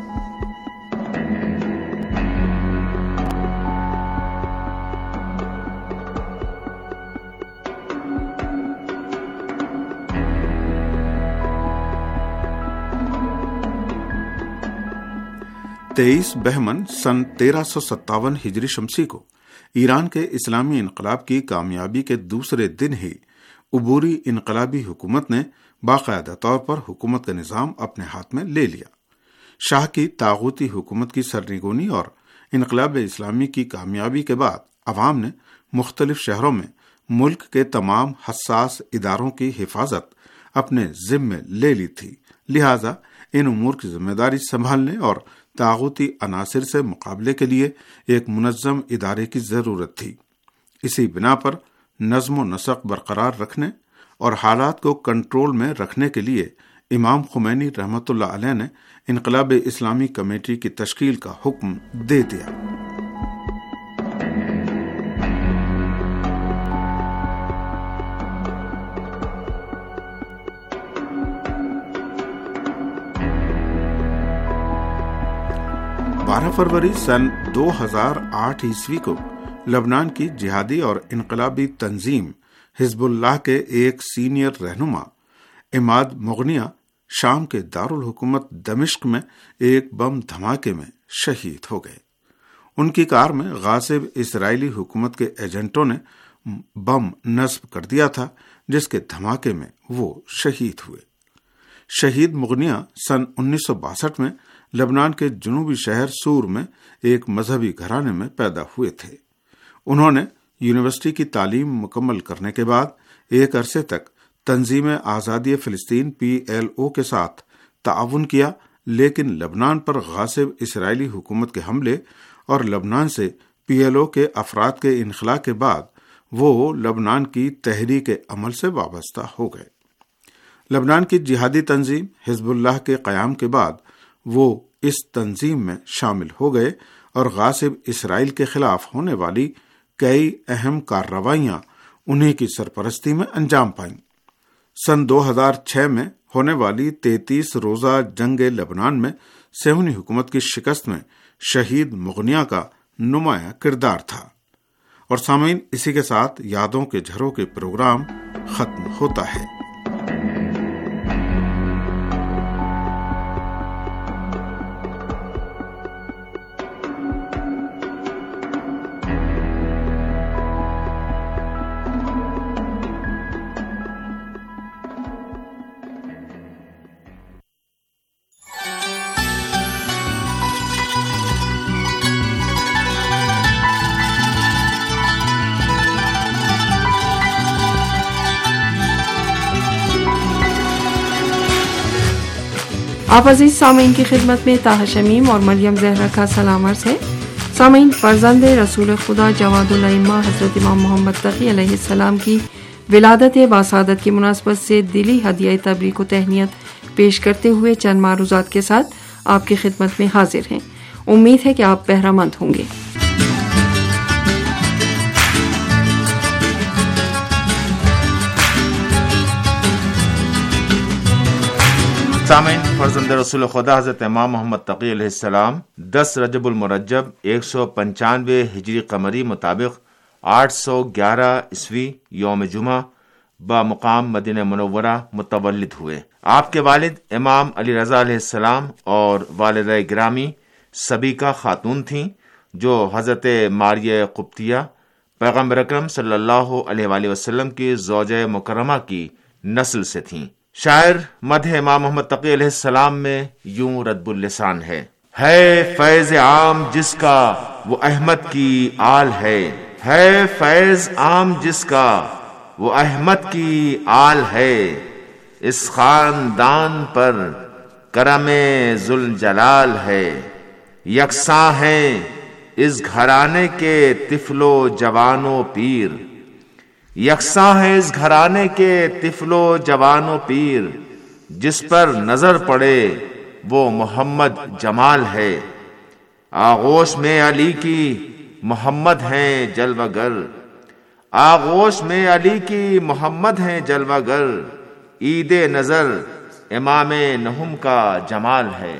23 بہمن سن 1357 ہجری شمسی کو ایران کے اسلامی انقلاب کی کامیابی کے دوسرے دن ہی عبوری انقلابی حکومت نے باقاعدہ طور پر حکومت کا نظام اپنے ہاتھ میں لے لیا۔ شاہ کی طاغوتی حکومت کی سرنگونی اور انقلاب اسلامی کی کامیابی کے بعد عوام نے مختلف شہروں میں ملک کے تمام حساس اداروں کی حفاظت اپنے ذمے لے لی تھی، لہذا ان امور کی ذمہ داری سنبھالنے اور طاغوتی عناصر سے مقابلے کے لیے ایک منظم ادارے کی ضرورت تھی۔ اسی بنا پر نظم و نسق برقرار رکھنے اور حالات کو کنٹرول میں رکھنے کے لیے امام خمینی رحمۃ اللہ علیہ نے انقلاب اسلامی کمیٹی کی تشکیل کا حکم دے دیا۔ فروری سن 2008 عیسوی کو لبنان کی جہادی اور انقلابی تنظیم حزب اللہ کے ایک سینئر رہنما عماد مغنیہ شام کے دارالحکومت دمشق میں ایک بم دھماکے میں شہید ہو گئے۔ ان کی کار میں غاصب اسرائیلی حکومت کے ایجنٹوں نے بم نصب کر دیا تھا، جس کے دھماکے میں وہ شہید ہوئے۔ شہید مغنیہ سن 1962 میں لبنان کے جنوبی شہر سور میں ایک مذہبی گھرانے میں پیدا ہوئے تھے۔ انہوں نے یونیورسٹی کی تعلیم مکمل کرنے کے بعد ایک عرصے تک تنظیم آزادی فلسطین PLO کے ساتھ تعاون کیا، لیکن لبنان پر غاصب اسرائیلی حکومت کے حملے اور لبنان سے PLO کے افراد کے انخلاء کے بعد وہ لبنان کی تحریک عمل سے وابستہ ہو گئے۔ لبنان کی جہادی تنظیم حزب اللہ کے قیام کے بعد وہ اس تنظیم میں شامل ہو گئے اور غاصب اسرائیل کے خلاف ہونے والی کئی اہم کارروائیاں انہی کی سرپرستی میں انجام پائیں۔ سن 2006 میں ہونے والی 33 روزہ جنگ لبنان میں صہیونی حکومت کی شکست میں شہید مغنیہ کا نمایاں کردار تھا۔ اور سامعین، اسی کے ساتھ یادوں کے جھروں کے پروگرام ختم ہوتا ہے۔ آپ عزیز سامعین کی خدمت میں طاہر شمیم اور مریم زہرا کا سلام عرض ہے۔ سامعین، فرزند رسول خدا جواد الائمہ حضرت امام محمد تقی علیہ السلام کی ولادت باسعادت کی مناسبت سے دلی ہدیہ تبریک و تہنیت پیش کرتے ہوئے چند معروضات کے ساتھ آپ کی خدمت میں حاضر ہیں۔ امید ہے کہ آپ بہرہ مند ہوں گے۔ سامعین، فرزند رسول خدا حضرت امام محمد تقی علیہ السلام 10 رجب المرجب 195 ہجری قمری مطابق 811 عیسوی یوم جمعہ بمقام مدینہ منورہ متولد ہوئے۔ آپ کے والد امام علی رضا علیہ السلام اور والدہ گرامی سبیکہ خاتون تھیں، جو حضرت ماریہ قبطیہ پیغمبر اکرم صلی اللہ علیہ وآلہ وسلم کی زوجہ مکرمہ کی نسل سے تھیں۔ شاعر مدح امام محمد تقی علیہ السلام میں یوں ردب اللسان ہے فیض عام جس کا وہ احمد کی آل ہے فیض عام جس کا وہ احمد کی آل ہے، اس خاندان پر کرم ذوالجلال ہے، یکساں ہیں اس گھرانے کے طفل و جوان و پیر، یکساں ہے اس گھرانے کے طفل و جوان و پیر، جس پر نظر پڑے وہ محمد جمال ہے، آغوش میں علی کی محمد ہیں جلوہ گر، آغوش میں علی کی محمد ہیں جلوہ گر، عید نظر امام نہم کا جمال ہے۔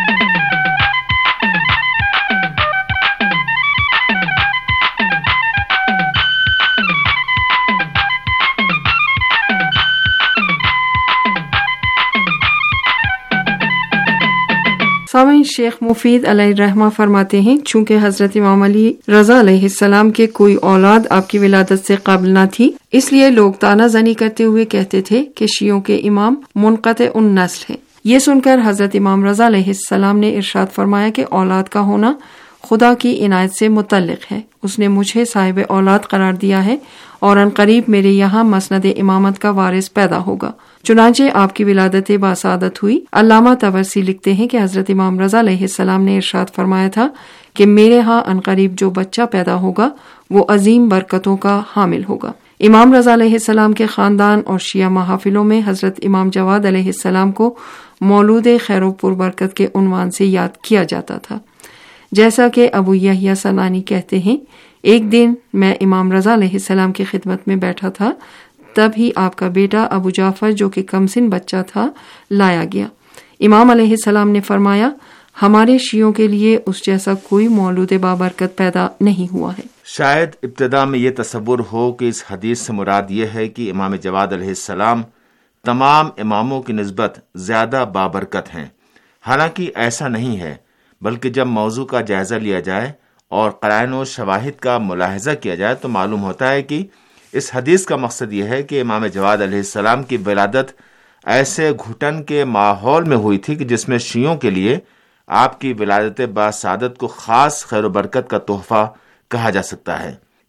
سامعین، شیخ مفید علیہ الرحمہ فرماتے ہیں، چونکہ حضرت امام علی رضا علیہ السلام کے کوئی اولاد آپ کی ولادت سے قبل نہ تھی، اس لیے لوگ طعنہ زنی کرتے ہوئے کہتے تھے کہ شیعوں کے امام منقطع النسل ہیں۔ یہ سن کر حضرت امام رضا علیہ السلام نے ارشاد فرمایا کہ اولاد کا ہونا خدا کی عنایت سے متعلق ہے، اس نے مجھے صاحب اولاد قرار دیا ہے اور عنقریب میرے یہاں مسند امامت کا وارث پیدا ہوگا۔ چنانچہ آپ کی ولادت باسعادت ہوئی۔ علامہ طبرسی لکھتے ہیں کہ حضرت امام رضا علیہ السلام نے ارشاد فرمایا تھا کہ میرے ہاں عنقریب جو بچہ پیدا ہوگا وہ عظیم برکتوں کا حامل ہوگا۔ امام رضا علیہ السلام کے خاندان اور شیعہ محافلوں میں حضرت امام جواد علیہ السلام کو مولود خیر و پربرکت کے عنوان سے یاد کیا جاتا تھا۔ جیسا کہ ابو یحییٰ سنانی کہتے ہیں، ایک دن میں امام رضا علیہ السلام کی خدمت میں بیٹھا تھا، تب ہی آپ کا بیٹا ابو جعفر جو کہ کمسن بچہ تھا لایا گیا۔ امام علیہ السلام نے فرمایا، ہمارے شیعوں کے لیے اس جیسا کوئی مولود بابرکت پیدا نہیں ہوا ہے۔ شاید ابتدا میں یہ تصور ہو کہ اس حدیث سے مراد یہ ہے کہ امام جواد علیہ السلام تمام اماموں کی نسبت زیادہ بابرکت ہیں، حالانکہ ایسا نہیں ہے، بلکہ جب موضوع کا جائزہ لیا جائے اور قرائن و شواہد کا ملاحظہ کیا جائے تو معلوم ہوتا ہے کہ اس حدیث کا مقصد یہ ہے کہ امام جواد علیہ السلام کی ولادت ایسے گھٹن کے ماحول میں ہوئی تھی کہ جس میں شیعوں کے لیے آپ کی ولادت باسعادت کو خاص خیر و برکت کا تحفہ کہا جا سکتا ہے۔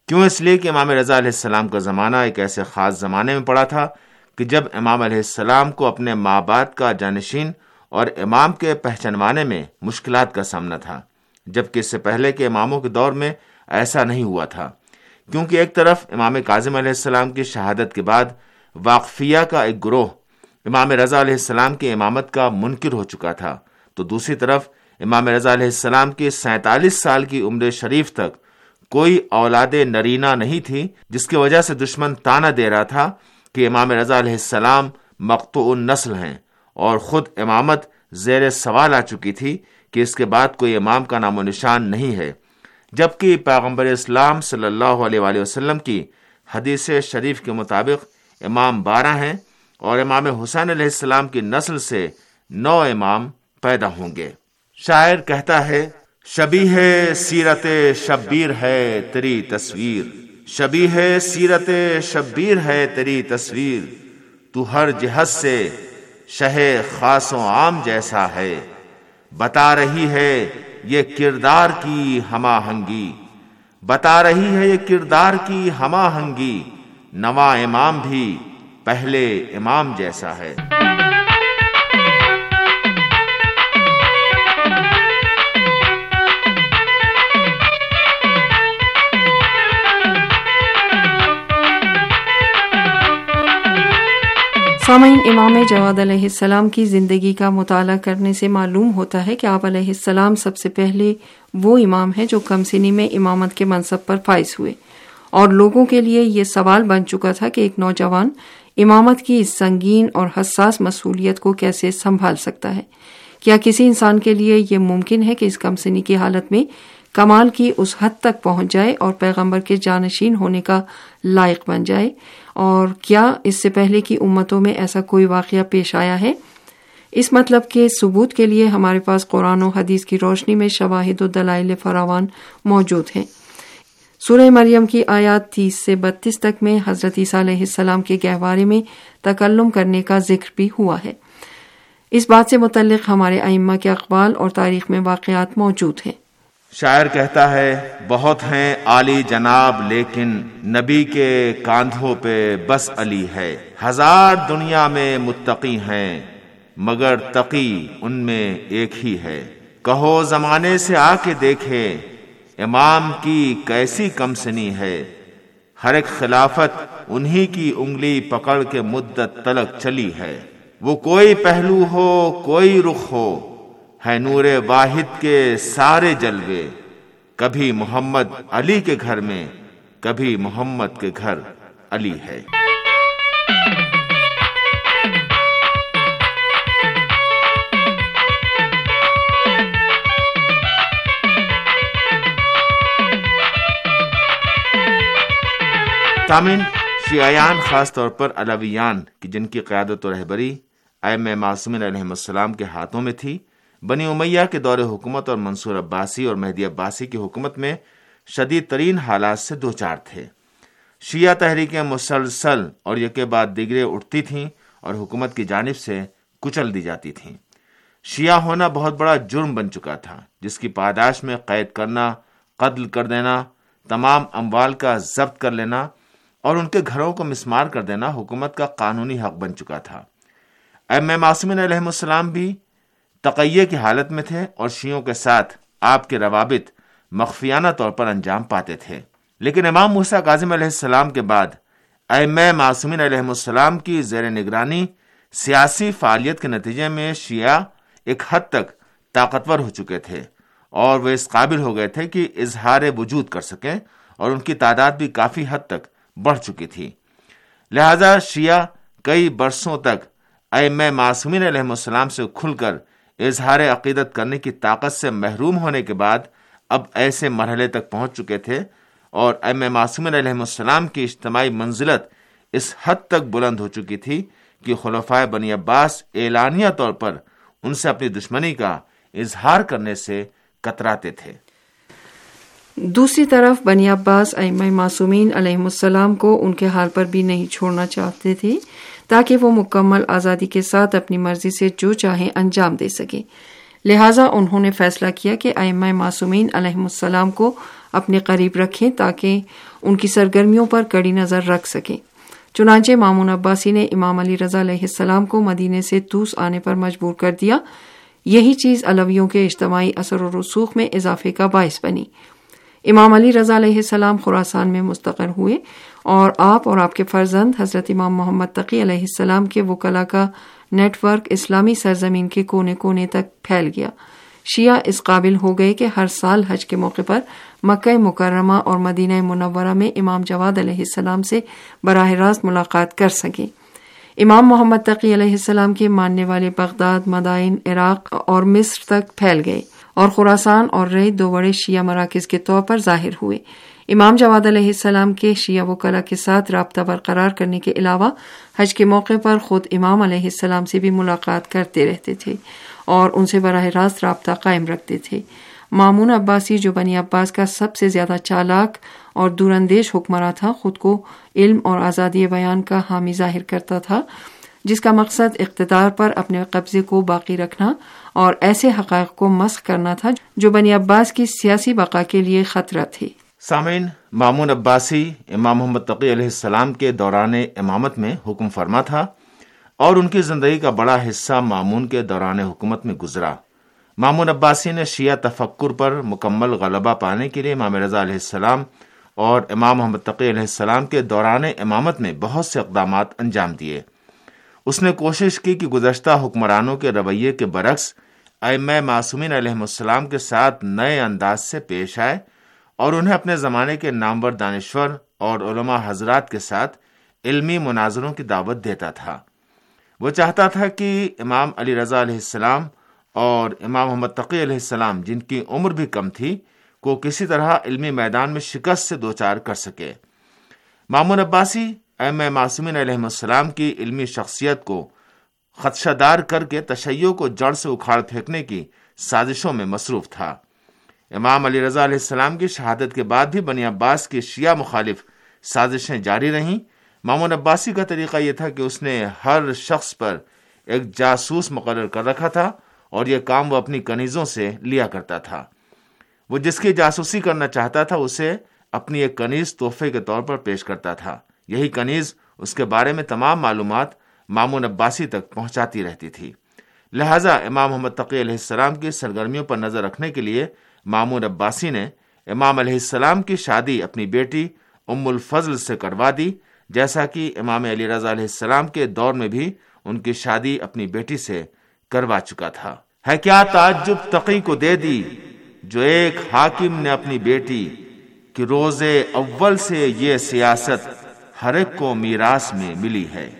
کیوں؟ اس لیے کہ امام رضا علیہ السلام کا زمانہ ایک ایسے خاص زمانے میں پڑا تھا کہ جب امام علیہ السلام کو اپنے ماں باپ کا جانشین اور امام کے پہچانوانے میں مشکلات کا سامنا تھا، جبکہ اس سے پہلے کے اماموں کے دور میں ایسا نہیں ہوا تھا، کیونکہ ایک طرف امام کاظم علیہ السلام کی شہادت کے بعد واقفیہ کا ایک گروہ امام رضا علیہ السلام کی امامت کا منکر ہو چکا تھا، تو دوسری طرف امام رضا علیہ السلام کی 47 سال کی عمر شریف تک کوئی اولاد نرینہ نہیں تھی، جس کی وجہ سے دشمن تانا دے رہا تھا کہ امام رضا علیہ السلام مقطوع النسل ہیں، اور خود امامت زیر سوال آ چکی تھی کہ اس کے بعد کوئی امام کا نام و نشان نہیں ہے، جبکہ پیغمبر اسلام صلی اللہ علیہ وآلہ وسلم کی حدیث شریف کے مطابق امام 12 ہیں، اور امام حسین علیہ السلام کی نسل سے 9 امام پیدا ہوں گے۔ شاعر کہتا ہے، شبیہ سیرت شبیر ہے تیری تصویر، شبیہ سیرت شبیر ہے تیری تصویر، تو ہر جہت سے شہ خاص و عام جیسا ہے، بتا رہی ہے یہ کردار کی ہم آہنگی، بتا رہی ہے یہ کردار کی ہم آہنگی، نواں امام بھی پہلے امام جیسا ہے۔ سامعین، امام جواد علیہ السلام کی زندگی کا مطالعہ کرنے سے معلوم ہوتا ہے کہ آپ علیہ السلام سب سے پہلے وہ امام ہیں جو کم سنی میں امامت کے منصب پر فائز ہوئے، اور لوگوں کے لیے یہ سوال بن چکا تھا کہ ایک نوجوان امامت کی اس سنگین اور حساس مسئولیت کو کیسے سنبھال سکتا ہے۔ کیا کسی انسان کے لیے یہ ممکن ہے کہ اس کم سنی کی حالت میں کمال کی اس حد تک پہنچ جائے اور پیغمبر کے جانشین ہونے کا لائق بن جائے؟ اور کیا اس سے پہلے کی امتوں میں ایسا کوئی واقعہ پیش آیا ہے؟ اس مطلب کے ثبوت کے لیے ہمارے پاس قرآن و حدیث کی روشنی میں شواہد و دلائل فراوان موجود ہیں۔ سورہ مریم کی آیات 30 سے 32 تک میں حضرت عیسیٰ علیہ السلام کے گہوارے میں تکلم کرنے کا ذکر بھی ہوا ہے۔ اس بات سے متعلق ہمارے ائمہ کے اقوال اور تاریخ میں واقعات موجود ہیں۔ شاعر کہتا ہے، بہت ہیں عالی جناب لیکن نبی کے کاندھوں پہ بس علی ہے، ہزار دنیا میں متقی ہیں مگر تقی ان میں ایک ہی ہے، کہو زمانے سے آ کے دیکھے امام کی کیسی کم سنی ہے، ہر ایک خلافت انہی کی انگلی پکڑ کے مدت تلک چلی ہے، وہ کوئی پہلو ہو کوئی رخ ہو ہے نور واحد کے سارے جلوے، کبھی محمد علی کے گھر میں کبھی محمد کے گھر علی ہے۔ سامعین، شیعیان خاص طور پر علویان کی جن کی قیادت و رہبری ائمہ معصومین علیہم السلام کے ہاتھوں میں تھی، بنی امیہ کے دور حکومت اور منصور عباسی اور مہدی عباسی کی حکومت میں شدید ترین حالات سے دوچار تھے۔ شیعہ تحریکیں مسلسل اور یکے بعد دیگرے اٹھتی تھیں اور حکومت کی جانب سے کچل دی جاتی تھیں۔ شیعہ ہونا بہت بڑا جرم بن چکا تھا، جس کی پاداش میں قید کرنا، قتل کر دینا، تمام اموال کا ضبط کر لینا اور ان کے گھروں کو مسمار کر دینا حکومت کا قانونی حق بن چکا تھا۔ ائمہ معصومین علیہم السلام بھی تقیہ کی حالت میں تھے اور شیعوں کے ساتھ آپ کے روابط مخفیانہ طور پر انجام پاتے تھے، لیکن امام موسیٰ کاظم علیہ السلام کے بعد ائمہ معصومین علیہم السلام کی زیر نگرانی سیاسی فعالیت کے نتیجے میں شیعہ ایک حد تک طاقتور ہو چکے تھے اور وہ اس قابل ہو گئے تھے کہ اظہار وجود کر سکیں، اور ان کی تعداد بھی کافی حد تک بڑھ چکی تھی۔ لہذا شیعہ کئی برسوں تک ائمہ معصومین علیہم السلام سے کھل کر اظہار عقیدت کرنے کی طاقت سے محروم ہونے کے بعد اب ایسے مرحلے تک پہنچ چکے تھے، اور ائمہ معصومین علیہم السلام کی اجتماعی منزلت اس حد تک بلند ہو چکی تھی کہ خلفائے بنی عباس اعلانیہ طور پر ان سے اپنی دشمنی کا اظہار کرنے سے کتراتے تھے۔ دوسری طرف بنی عباس ائمہ معصومین علیہم السلام کو ان کے حال پر بھی نہیں چھوڑنا چاہتے تھے تاکہ وہ مکمل آزادی کے ساتھ اپنی مرضی سے جو چاہیں انجام دے سکیں۔ لہٰذا انہوں نے فیصلہ کیا کہ ائمہ معصومین علیہم السلام کو اپنے قریب رکھیں تاکہ ان کی سرگرمیوں پر کڑی نظر رکھ سکیں۔ چنانچہ مامون عباسی نے امام علی رضا علیہ السلام کو مدینے سے طوس آنے پر مجبور کر دیا۔ یہی چیز علویوں کے اجتماعی اثر و رسوخ میں اضافے کا باعث بنی۔ امام علی رضا علیہ السلام خراسان میں مستقر ہوئے اور آپ اور آپ کے فرزند حضرت امام محمد تقی علیہ السلام کے وکلاء کا نیٹ ورک اسلامی سرزمین کے کونے کونے تک پھیل گیا۔ شیعہ اس قابل ہو گئے کہ ہر سال حج کے موقع پر مکہ مکرمہ اور مدینہ منورہ میں امام جواد علیہ السلام سے براہ راست ملاقات کر سکیں۔ امام محمد تقی علیہ السلام کے ماننے والے بغداد، مدائن، عراق اور مصر تک پھیل گئے اور خراسان اور رے دو بڑے شیعہ مراکز کے طور پر ظاہر ہوئے۔ امام جواد علیہ السلام کے شیعہ وکلاء کے ساتھ رابطہ برقرار کرنے کے علاوہ حج کے موقع پر خود امام علیہ السلام سے بھی ملاقات کرتے رہتے تھے اور ان سے براہ راست رابطہ قائم رکھتے تھے۔ مامون عباسی جو بنی عباس کا سب سے زیادہ چالاک اور دوراندیش حکمراں تھا، خود کو علم اور آزادی بیان کا حامی ظاہر کرتا تھا، جس کا مقصد اقتدار پر اپنے قبضے کو باقی رکھنا اور ایسے حقائق کو مسخ کرنا تھا جو بنی عباس کی سیاسی بقا کے لیے خطرہ تھے۔ سامعین، مامون عباسی امام محمد تقی علیہ السلام کے دوران امامت میں حکم فرما تھا اور ان کی زندگی کا بڑا حصہ مامون کے دوران حکومت میں گزرا۔ مامون عباسی نے شیعہ تفکر پر مکمل غلبہ پانے کے لیے امام رضا علیہ السلام اور امام محمد تقی علیہ السلام کے دوران امامت میں بہت سے اقدامات انجام دیے۔ اس نے کوشش کی کہ گزشتہ حکمرانوں کے رویے کے برعکس ائمہ معصومین علیہ السلام کے ساتھ نئے انداز سے پیش آئے اور انہیں اپنے زمانے کے نامور دانشور اور علماء حضرات کے ساتھ علمی مناظروں کی دعوت دیتا تھا۔ وہ چاہتا تھا کہ امام علی رضا علیہ السلام اور امام محمد تقی علیہ السلام، جن کی عمر بھی کم تھی، کو کسی طرح علمی میدان میں شکست سے دوچار کر سکے۔ مامون عباسی ائمہ معصومین علیہ السلام کی علمی شخصیت کو خدشہ دار کر کے تشیع کو جڑ سے اکھاڑ پھینکنے کی سازشوں میں مصروف تھا۔ امام علی رضا علیہ السلام کی شہادت کے بعد بھی بنی عباس کی شیعہ مخالف سازشیں جاری رہیں۔ مامون عباسی کا طریقہ یہ تھا کہ اس نے ہر شخص پر ایک جاسوس مقرر کر رکھا تھا اور یہ کام وہ اپنی کنیزوں سے لیا کرتا تھا۔ وہ جس کی جاسوسی کرنا چاہتا تھا اسے اپنی ایک کنیز تحفے کے طور پر پیش کرتا تھا۔ یہی کنیز اس کے بارے میں تمام معلومات مامون عباسی تک پہنچاتی رہتی تھی۔ لہٰذا امام محمد تقی علیہ السلام کی سرگرمیوں پر نظر رکھنے کے لیے مامون عباسی نے امام علیہ السلام کی شادی اپنی بیٹی ام الفضل سے کروا دی، جیسا کہ امام علی رضا علیہ السلام کے دور میں بھی ان کی شادی اپنی بیٹی سے کروا چکا تھا۔ ہے کیا تعجب تقی کو دے دی جو ایک حاکم نے اپنی بیٹی کہ روز اول سے یہ سیاست ہر ایک کو میراث میں ملی ہے۔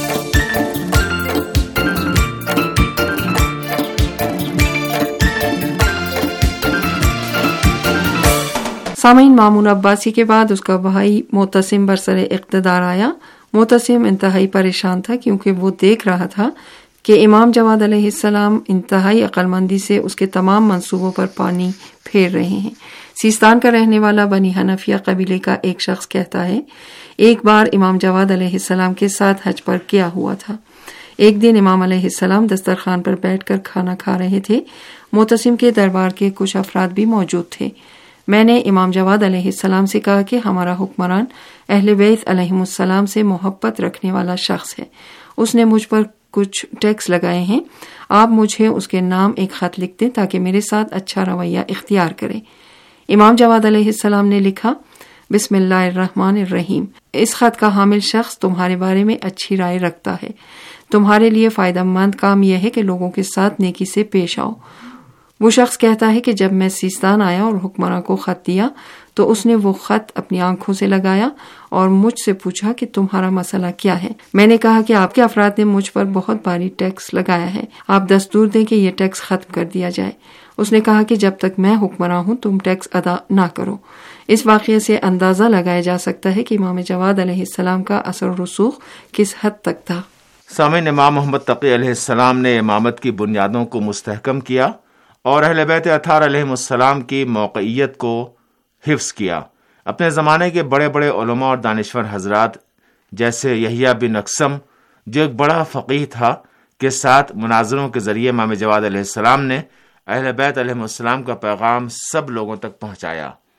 سامعین، مامون عباسی کے بعد اس کا بھائی معتصم برسر اقتدار آیا۔ معتصم انتہائی پریشان تھا کیونکہ وہ دیکھ رہا تھا کہ امام جواد علیہ السلام انتہائی عقل مندی سے اس کے تمام منصوبوں پر پانی پھیر رہے ہیں۔ سیستان کا رہنے والا بنی حنفیہ قبیلے کا ایک شخص کہتا ہے، ایک بار امام جواد علیہ السلام کے ساتھ حج پر کیا ہوا تھا۔ ایک دن امام علیہ السلام دسترخوان پر بیٹھ کر کھانا کھا رہے تھے۔ معتصم کے دربار کے کچھ افراد بھی موجود تھے۔ میں نے امام جواد علیہ السلام سے کہا کہ ہمارا حکمران اہل بیت علیہم السلام سے محبت رکھنے والا شخص ہے، اس نے مجھ پر کچھ ٹیکس لگائے ہیں، آپ مجھے اس کے نام ایک خط لکھ دیں تاکہ میرے ساتھ اچھا رویہ اختیار کریں۔ امام جواد علیہ السلام نے لکھا، بسم اللہ الرحمن الرحیم، اس خط کا حامل شخص تمہارے بارے میں اچھی رائے رکھتا ہے، تمہارے لیے فائدہ مند کام یہ ہے کہ لوگوں کے ساتھ نیکی سے پیش آؤ۔ وہ شخص کہتا ہے کہ جب میں سیستان آیا اور حکمراں کو خط دیا تو اس نے وہ خط اپنی آنکھوں سے لگایا اور مجھ سے پوچھا کہ تمہارا مسئلہ کیا ہے۔ میں نے کہا کہ آپ کے افراد نے مجھ پر بہت بھاری ٹیکس لگایا ہے، آپ دستور دیں کہ یہ ٹیکس ختم کر دیا جائے۔ اس نے کہا کہ جب تک میں حکمراں ہوں تم ٹیکس ادا نہ کرو۔ اس واقعے سے اندازہ لگایا جا سکتا ہے کہ امام جواد علیہ السلام کا اثر و رسوخ کس حد تک تھا۔ سامعین، امام محمد تقی علیہ السلام نے امامت کی بنیادوں کو مستحکم کیا اور اہل بیت اطہار علیہم السلام کی موقعیت کو حفظ کیا۔ اپنے زمانے کے بڑے بڑے علماء اور دانشور حضرات جیسے یحییٰ بن اقسم، جو ایک بڑا فقیہ تھا، کے ساتھ مناظروں کے ذریعے امام جواد علیہ السلام نے اہل بیت علیہم السلام کا پیغام سب لوگوں تک پہنچایا۔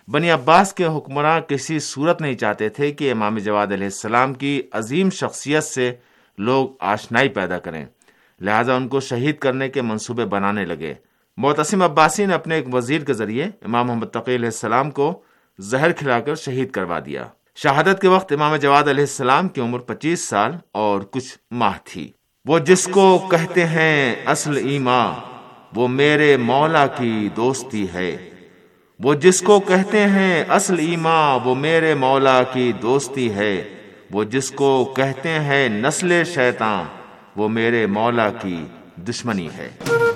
بنی عباس کے حکمراں کسی صورت نہیں چاہتے تھے کہ امام جواد علیہ السلام کی عظیم شخصیت سے لوگ آشنائی پیدا کریں، لہذا ان کو شہید کرنے کے منصوبے بنانے لگے۔ معتصم عباسی نے اپنے ایک وزیر کے ذریعے امام محمد تقی علیہ السلام کو زہر کھلا کر شہید کروا دیا۔ شہادت کے وقت امام جواد علیہ السلام کی عمر 25 سال اور کچھ ماہ تھی۔ وہ جس کو کہتے ہیں اصل ایمان، وہ میرے مولا کی دوستی ہے۔ وہ جس کو کہتے ہیں اصل ایمان، وہ میرے مولا کی دوستی ہے۔ وہ جس کو کہتے ہیں نسل شیطان، وہ میرے مولا کی دشمنی ہے۔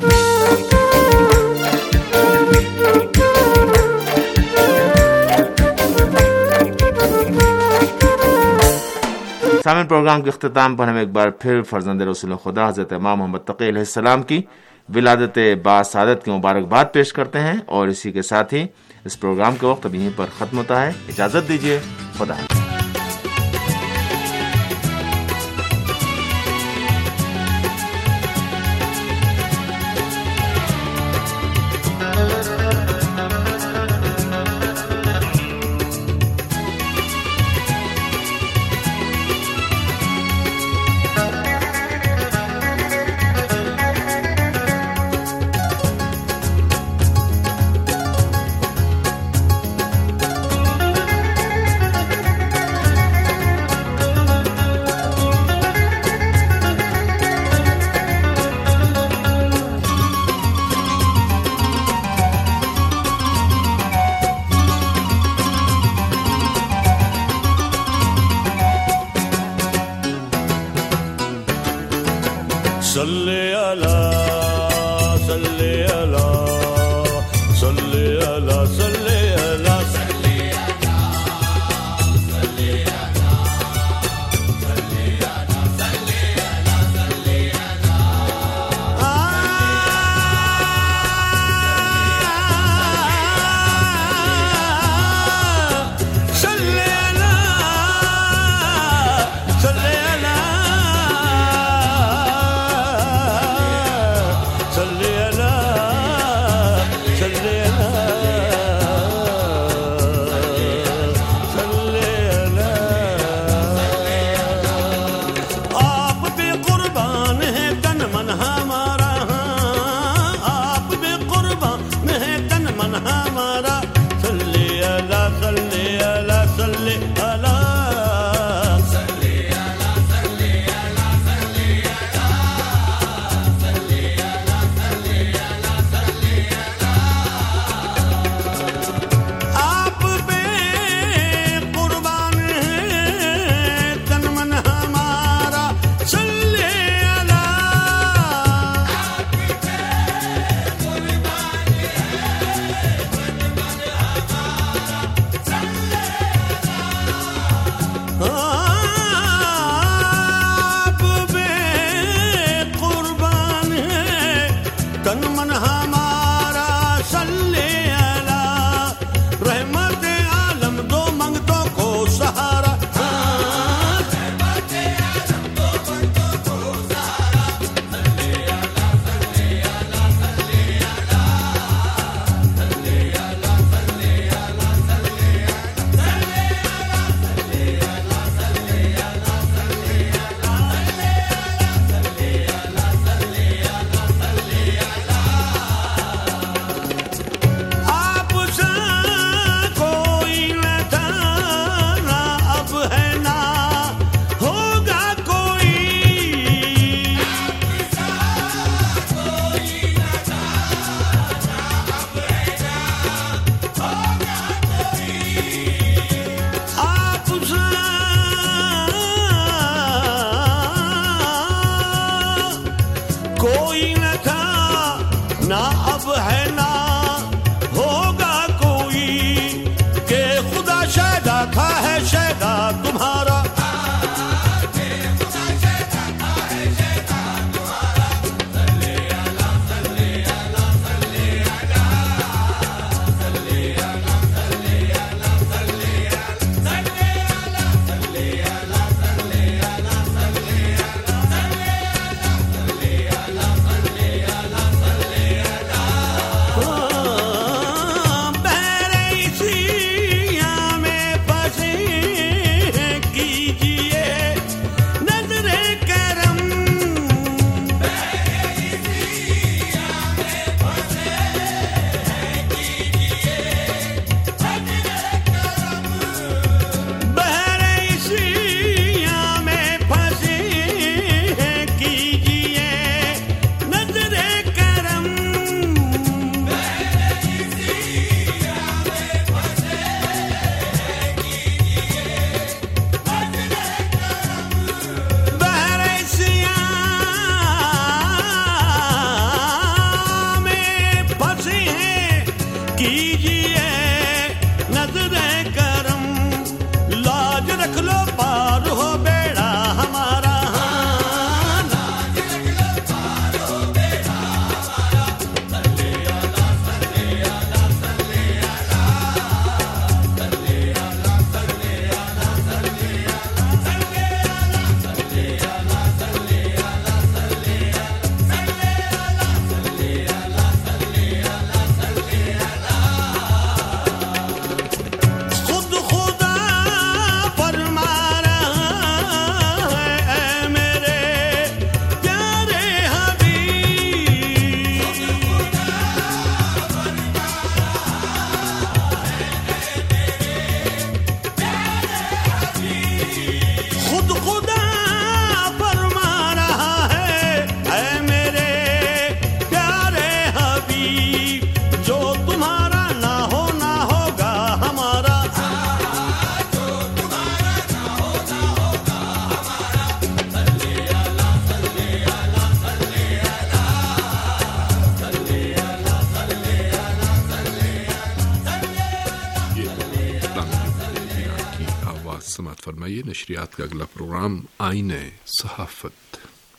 سامعین، پروگرام کے اختتام پر ہم ایک بار پھر فرزند رسول خدا حضرت امام محمد تقی علیہ السلام کی ولادت باسعادت کی مبارکباد پیش کرتے ہیں، اور اسی کے ساتھ ہی اس پروگرام کا وقت اب یہیں پر ختم ہوتا ہے۔ اجازت دیجیے، خدا حافظ۔ آئیے نشریات کا اگلا پروگرام آئینہ صحافت۔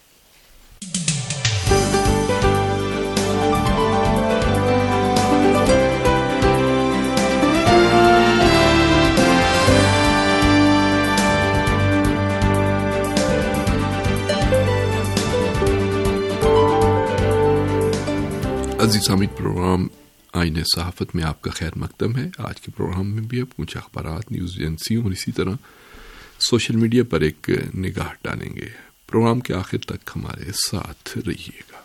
عزیز سامعین، پروگرام آئینہ صحافت میں آپ کا خیر مقدم ہے۔ آج کے پروگرام میں بھی اب کچھ اخبارات، نیوز ایجنسیوں اور اسی طرح سوشل میڈیا پر ایک نگاہ ڈالیں گے۔ پروگرام کے آخر تک ہمارے ساتھ رہیے گا۔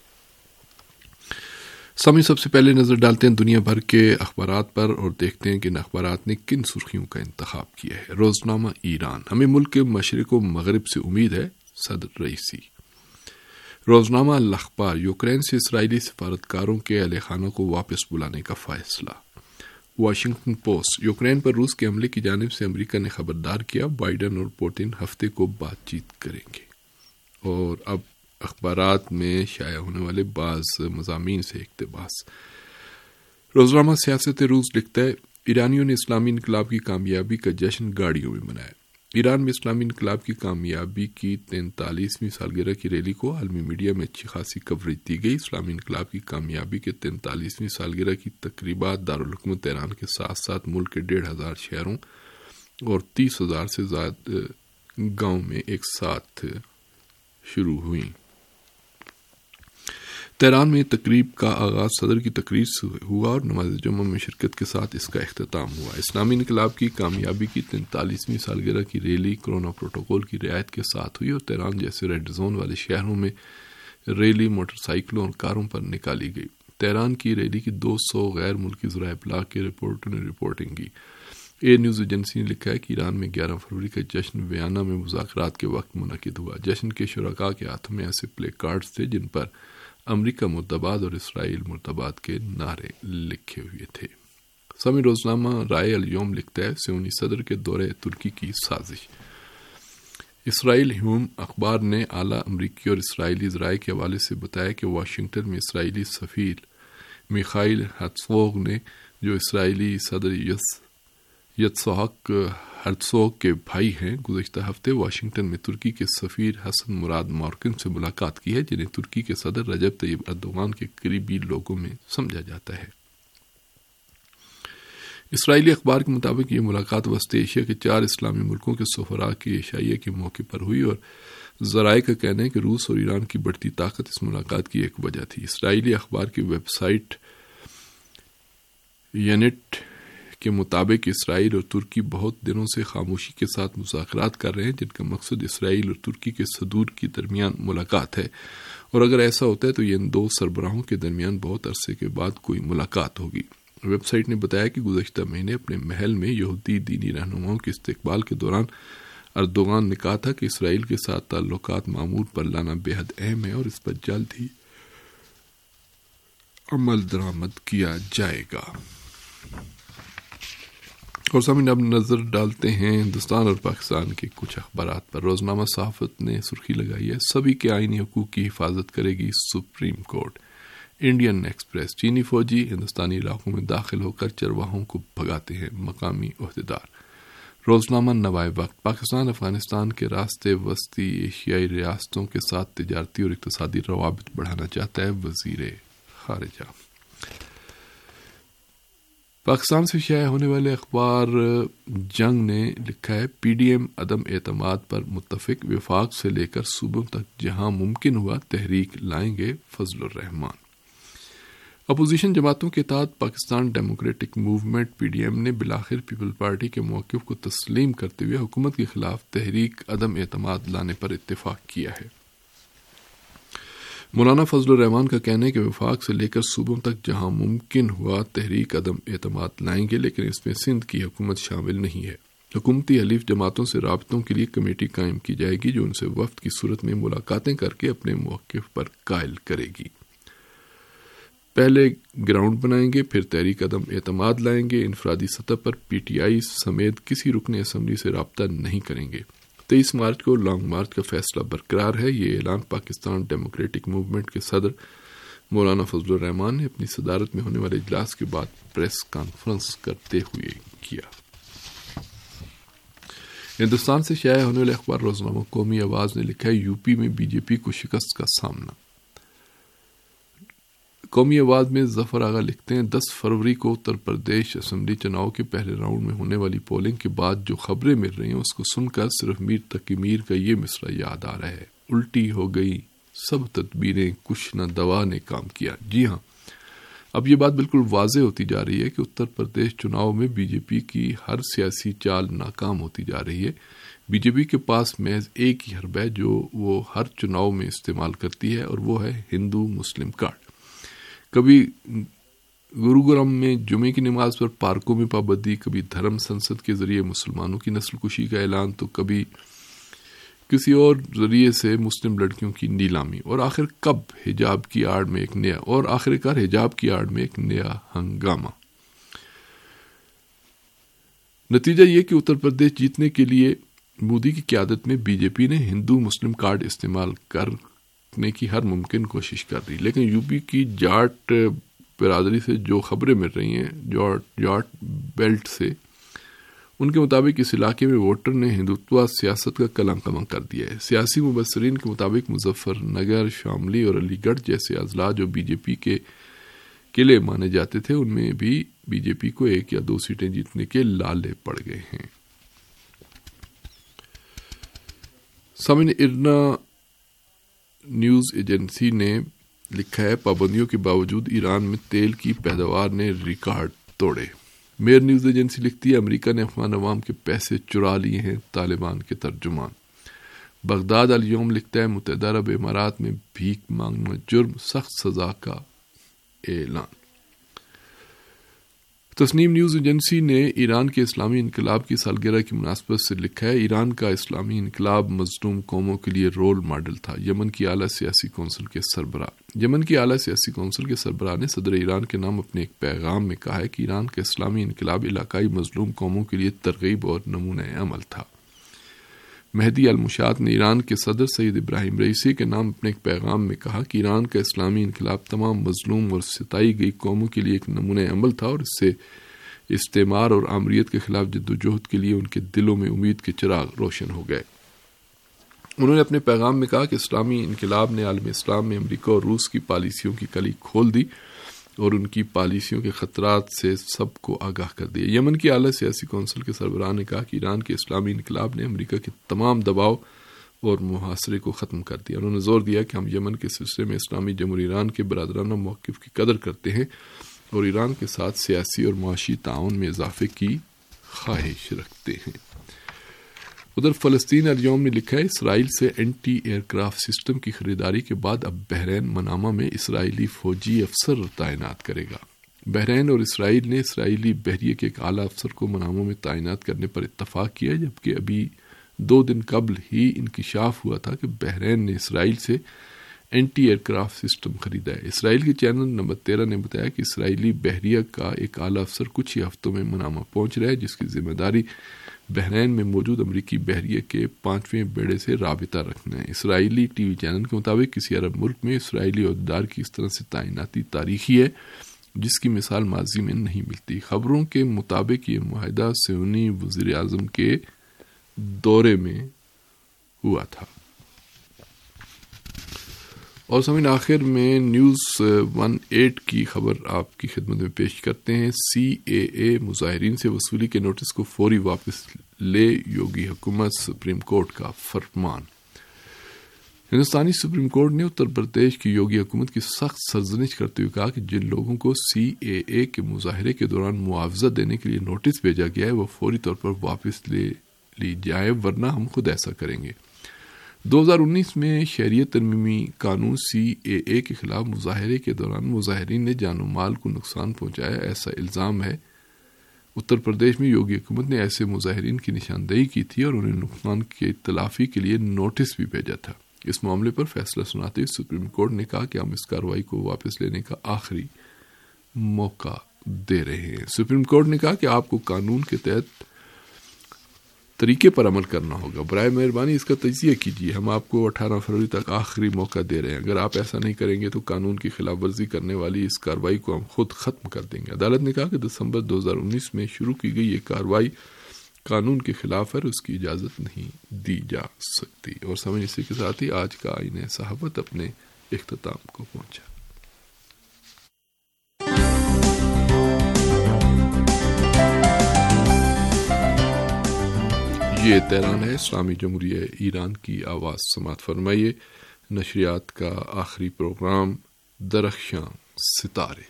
سامعین، سب سے پہلے نظر ڈالتے ہیں دنیا بھر کے اخبارات پر اور دیکھتے ہیں کہ ان اخبارات نے کن سرخیوں کا انتخاب کیا ہے۔ روزنامہ ایران: ہمیں ملک کے مشرق و مغرب سے امید ہے، صدر رئیسی۔ روزنامہ الاخبار: یوکرین سے اسرائیلی سفارتکاروں کے اہل خانہ کو واپس بلانے کا فیصلہ۔ واشنگٹن پوسٹ: یوکرین پر روس کے حملے کی جانب سے امریکہ نے خبردار کیا، بائیڈن اور پوٹن ہفتے کو بات چیت کریں گے۔ اور اب اخبارات میں شائع ہونے والے بعض مضامین سے اقتباس۔ روزنامہ سیاست روس لکھتا ہے، ایرانیوں نے اسلامی انقلاب کی کامیابی کا جشن گاڑیوں میں منایا۔ ایران میں اسلامی انقلاب کی کامیابی کی 43ویں سالگرہ کی ریلی کو عالمی میڈیا میں اچھی خاصی کوریج دی گئی۔ اسلامی انقلاب کی کامیابی کے 43ویں سالگرہ کی تقریبات دارالحکومت تہران کے ساتھ ساتھ ملک کے 1,500 شہروں اور 30,000 سے زیادہ گاؤں میں ایک ساتھ شروع ہوئیں۔ تہران میں تقریب کا آغاز صدر کی تقریر سے ہوا اور نماز جمعہ میں شرکت کے ساتھ اس کا اختتام ہوا۔ اسلامی انقلاب کی کامیابی کی 43ویں سالگرہ کی ریلی کورونا پروٹوکول کی رعایت کے ساتھ ہوئی اور تہران جیسے ریڈ زون والے شہروں میں ریلی موٹر سائیکلوں اور کاروں پر نکالی گئی۔ تہران کی ریلی کی 200 غیر ملکی ذرائع ابلاغ کے رپورٹروں نے رپورٹنگ کی۔ اے نیوز ایجنسی نے لکھا ہے کہ ایران میں 11 فروری کا جشن ویانا میں مذاکرات کے وقت منعقد ہوا۔ جشن کے شرکاء کے ہاتھوں میں ایسے پلے کارڈز تھے جن پر امریکہ مرد آباد اور اسرائیل مرد آباد کے نعرے لکھے ہوئے تھے۔ سامعین، روزنامہ رائے الیوم لکھتا ہے، سیونی صدر کے دورے ترکی کی سازش۔ اسرائیل ہیوم اخبار نے اعلیٰ امریکی اور اسرائیلی ذرائع کے حوالے سے بتایا کہ واشنگٹن میں اسرائیلی سفیر میخائیل ہرتزوگ نے، جو اسرائیلی صدر یتساق ہرتزوگ کے بھائی ہیں، گزشتہ ہفتے واشنگٹن میں ترکی کے سفیر حسن مراد مارکن سے ملاقات کی ہے، جنہیں ترکی کے صدر رجب طیب اردوغان کے قریبی لوگوں میں سمجھا جاتا ہے۔ اسرائیلی اخبار کے مطابق یہ ملاقات وسط ایشیا کے 4 اسلامی ملکوں کے سفراء کی عشائیہ کے موقع پر ہوئی اور ذرائع کا کہنا ہے کہ روس اور ایران کی بڑھتی طاقت اس ملاقات کی ایک وجہ تھی۔ اسرائیلی اخبار کی ویب سائٹ ینٹ کے مطابق اسرائیل اور ترکی بہت دنوں سے خاموشی کے ساتھ مذاکرات کر رہے ہیں، جن کا مقصد اسرائیل اور ترکی کے صدور کے درمیان ملاقات ہے، اور اگر ایسا ہوتا ہے تو یہ ان 2 سربراہوں کے درمیان بہت عرصے کے بعد کوئی ملاقات ہوگی۔ ویب سائٹ نے بتایا کہ گزشتہ مہینے اپنے محل میں یہودی دینی رہنماؤں کے استقبال کے دوران اردوغان نے کہا تھا کہ اسرائیل کے ساتھ تعلقات معمول پر لانا بے حد اہم ہے اور اس پر جلد ہی عمل درآمد کیا جائے گا۔ اور سامعین، اب نظر ڈالتے ہیں ہندوستان اور پاکستان کے کچھ اخبارات پر۔ روزنامہ صحافت نے سرخی لگائی ہے، سبھی کے آئینی حقوق کی حفاظت کرے گی سپریم کورٹ۔ انڈین ایکسپریس: چینی فوجی ہندوستانی علاقوں میں داخل ہو کر چرواہوں کو بھگاتے ہیں، مقامی عہدیدار۔ روزنامہ نوائے وقت: پاکستان افغانستان کے راستے وسطی ایشیائی ریاستوں کے ساتھ تجارتی اور اقتصادی روابط بڑھانا چاہتا ہے وزیر خارجہ۔ پاکستان سے شائع ہونے والے اخبار جنگ نے لکھا ہے، پی ڈی ایم عدم اعتماد پر متفق، وفاق سے لے کر صوبوں تک جہاں ممکن ہوا تحریک لائیں گے فضل الرحمان۔ اپوزیشن جماعتوں کے تحت Pakistan democratic movement P D M نے بالآخر پیپل پارٹی کے موقف کو تسلیم کرتے ہوئے حکومت کے خلاف تحریک عدم اعتماد لانے پر اتفاق کیا ہے۔ مولانا فضل الرحمان کا کہنا ہے کہ وفاق سے لے کر صوبوں تک جہاں ممکن ہوا تحریک عدم اعتماد لائیں گے، لیکن اس میں سندھ کی حکومت شامل نہیں ہے۔ حکومتی حلیف جماعتوں سے رابطوں کے لیے کمیٹی قائم کی جائے گی جو ان سے وفد کی صورت میں ملاقاتیں کر کے اپنے موقف پر قائل کرے گی۔ پہلے گراؤنڈ بنائیں گے، پھر تحریک عدم اعتماد لائیں گے۔ انفرادی سطح پر پی ٹی آئی سمیت کسی رکن اسمبلی سے رابطہ نہیں کریں گے۔ 23 مارچ کو لانگ مارچ کا فیصلہ برقرار ہے۔ یہ اعلان پاکستان ڈیموکریٹک موومنٹ کے صدر مولانا فضل الرحمان نے اپنی صدارت میں ہونے والے اجلاس کے بعد پریس کانفرنس کرتے ہوئے کیا۔ ہندوستان سے شائع ہونے والے اخبار روزنامہ قومی آواز نے لکھا ہے یو پی میں بی جے پی کو شکست کا سامنا۔ قومی آواز میں ظفر آغا لکھتے ہیں 10 فروری کو اتر پردیش اسمبلی چناؤ کے پہلے راؤنڈ میں ہونے والی پولنگ کے بعد جو خبریں مل رہی ہیں اس کو سن کر صرف میر تقی میر کا یہ مصرع یاد آ رہا ہے، الٹی ہو گئی سب تدبیریں کچھ نہ دوا نے کام کیا۔ جی ہاں، اب یہ بات بالکل واضح ہوتی جا رہی ہے کہ اتر پردیش چناؤ میں بی جے پی کی ہر سیاسی چال ناکام ہوتی جا رہی ہے۔ بی جے پی کے پاس محض ایک ہی حرب ہے جو وہ ہر چناؤ میں استعمال کرتی ہے، اور وہ ہے ہندو مسلم کارڈ۔ کبھی گروگرام میں جمعے کی نماز پر پارکوں میں پابندی، کبھی دھرم سنسد کے ذریعے مسلمانوں کی نسل کشی کا اعلان، تو کبھی کسی اور ذریعے سے مسلم لڑکیوں کی نیلامی، اور آخرکار حجاب کی آڑ میں ایک نیا ہنگامہ۔ نتیجہ یہ کہ اتر پردیش جیتنے کے لیے مودی کی قیادت میں بی جے پی نے ہندو مسلم کارڈ استعمال کرنے کی ہر ممکن کوشش کر رہی، لیکن یو پی کی جاٹ برادری سے جو خبریں مل رہی ہیں جاٹ بیلٹ سے، ان کے مطابق اس علاقے میں ووٹر نے ہندوتوا سیاست کا کلام کماں کر دیا ہے۔ سیاسی مبصرین کے مطابق مظفر نگر، شاملی اور علی گڑھ جیسے اضلاع جو بی جے پی کے قلعے مانے جاتے تھے، ان میں بھی بی جے پی کو 1 یا 2 سیٹیں جیتنے کے لالے پڑ گئے ہیں۔ سامعین، ارنا نیوز ایجنسی نے لکھا ہے پابندیوں کے باوجود ایران میں تیل کی پیداوار نے ریکارڈ توڑے۔ میر نیوز ایجنسی لکھتی ہے امریکہ نے افغان عوام کے پیسے چرا لیے ہیں، طالبان کے ترجمان۔ بغداد الیوم لکھتا ہے متحدہ عرب امارات میں بھیک مانگنا جرم، سخت سزا کا اعلان۔ تسنیم نیوز ایجنسی نے ایران کے اسلامی انقلاب کی سالگرہ کی مناسبت سے لکھا ہے ایران کا اسلامی انقلاب مظلوم قوموں کے لیے رول ماڈل تھا۔ یمن کی اعلیٰ سیاسی کونسل کے سربراہ نے صدر ایران کے نام اپنے ایک پیغام میں کہا ہے کہ ایران کا اسلامی انقلاب علاقائی مظلوم قوموں کے لیے ترغیب اور نمونہ عمل تھا۔ مہدی المشاط نے ایران کے صدر سید ابراہیم رئیسی کے نام اپنے ایک پیغام میں کہا کہ ایران کا اسلامی انقلاب تمام مظلوم اور ستائی گئی قوموں کے لیے ایک نمونہ عمل تھا، اور اس سے استعمار اور آمریت کے خلاف جدوجہد کے لیے ان کے دلوں میں امید کے چراغ روشن ہو گئے۔ انہوں نے اپنے پیغام میں کہا کہ اسلامی انقلاب نے عالم اسلام میں امریکہ اور روس کی پالیسیوں کی کلی کھول دی اور ان کی پالیسیوں کے خطرات سے سب کو آگاہ کر دیا۔ یمن کی اعلیٰ سیاسی کونسل کے سربراہ نے کہا کہ ایران کے اسلامی انقلاب نے امریکہ کے تمام دباؤ اور محاصرے کو ختم کر دیا۔ انہوں نے زور دیا کہ ہم یمن کے سلسلے میں اسلامی جمہوری ایران کے برادرانہ موقف کی قدر کرتے ہیں اور ایران کے ساتھ سیاسی اور معاشی تعاون میں اضافے کی خواہش رکھتے ہیں۔ ادھر فلسطین الیوم نے لکھا ہے اسرائیل سے اینٹی ایئر کرافٹ سسٹم کی خریداری کے بعد اب بحرین منامہ میں اسرائیلی فوجی افسر تعینات کرے گا۔ بحرین اور اسرائیل نے اسرائیلی بحریے کے ایک اعلیٰ افسر کو منامہ میں تعینات کرنے پر اتفاق کیا، جبکہ ابھی 2 دن قبل ہی انکشاف ہوا تھا کہ بحرین نے اسرائیل سے اینٹی ایئر کرافٹ سسٹم خریدا ہے۔ اسرائیل کے چینل نمبر 13 نے بتایا کہ اسرائیلی بحریہ کا ایک اعلیٰ افسر کچھ ہی ہفتوں میں منامہ پہنچ رہا ہے، جس کی ذمہ داری بحرین میں موجود امریکی بحریہ کے 5ویں بیڑے سے رابطہ رکھنا ہے۔ اسرائیلی ٹی وی چینل کے مطابق کسی عرب ملک میں اسرائیلی عہدیدار کی اس طرح سے تعیناتی تاریخی ہے جس کی مثال ماضی میں نہیں ملتی۔ خبروں کے مطابق یہ معاہدہ صہیونی وزیر اعظم کے دورے میں ہوا تھا۔ اور سامعین، آخر میں نیوز 18 کی خبر آپ کی خدمت میں پیش کرتے ہیں۔ CAA مظاہرین سے وصولی کے نوٹس کو فوری واپس لے، یوگی حکومت سپریم کورٹ کا فرمان۔ ہندوستانی سپریم کورٹ نے اتر پردیش کی یوگی حکومت کی سخت سرزنش کرتے ہوئے کہا کہ جن لوگوں کو CAA کے مظاہرے کے دوران معاوضہ دینے کے لیے نوٹس بھیجا گیا ہے وہ فوری طور پر واپس لے لی جائے، ورنہ ہم خود ایسا کریں گے۔ 2019 میں شہریت ترمیمی قانون CAA کے خلاف مظاہرے کے دوران مظاہرین نے جان و مال کو نقصان پہنچایا، ایسا الزام ہے۔ اتر پردیش میں یوگی حکومت نے ایسے مظاہرین کی نشاندہی کی تھی اور انہیں نقصان کی تلافی کے لیے نوٹس بھی بھیجا تھا۔ اس معاملے پر فیصلہ سناتے ہوئے سپریم کورٹ نے کہا کہ ہم اس کارروائی کو واپس لینے کا آخری موقع دے رہے ہیں۔ سپریم کورٹ نے کہا کہ آپ کو قانون کے تحت طریقے پر عمل کرنا ہوگا، برائے مہربانی اس کا تجزیہ کیجیے۔ ہم آپ کو 18 فروری تک آخری موقع دے رہے ہیں، اگر آپ ایسا نہیں کریں گے تو قانون کی خلاف ورزی کرنے والی اس کارروائی کو ہم خود ختم کر دیں گے۔ عدالت نے کہا کہ دسمبر 2019 میں شروع کی گئی یہ کارروائی قانون کے خلاف ہے، اس کی اجازت نہیں دی جا سکتی۔ اور سمجھ اسی کے ساتھ ہی آج کا آئین صحافت اپنے اختتام کو پہنچا۔ یہ تہران ہے، اسلامی جمہوریہ ایران کی آواز۔ سماعت فرمائیے نشریات کا آخری پروگرام درخشاں ستارے۔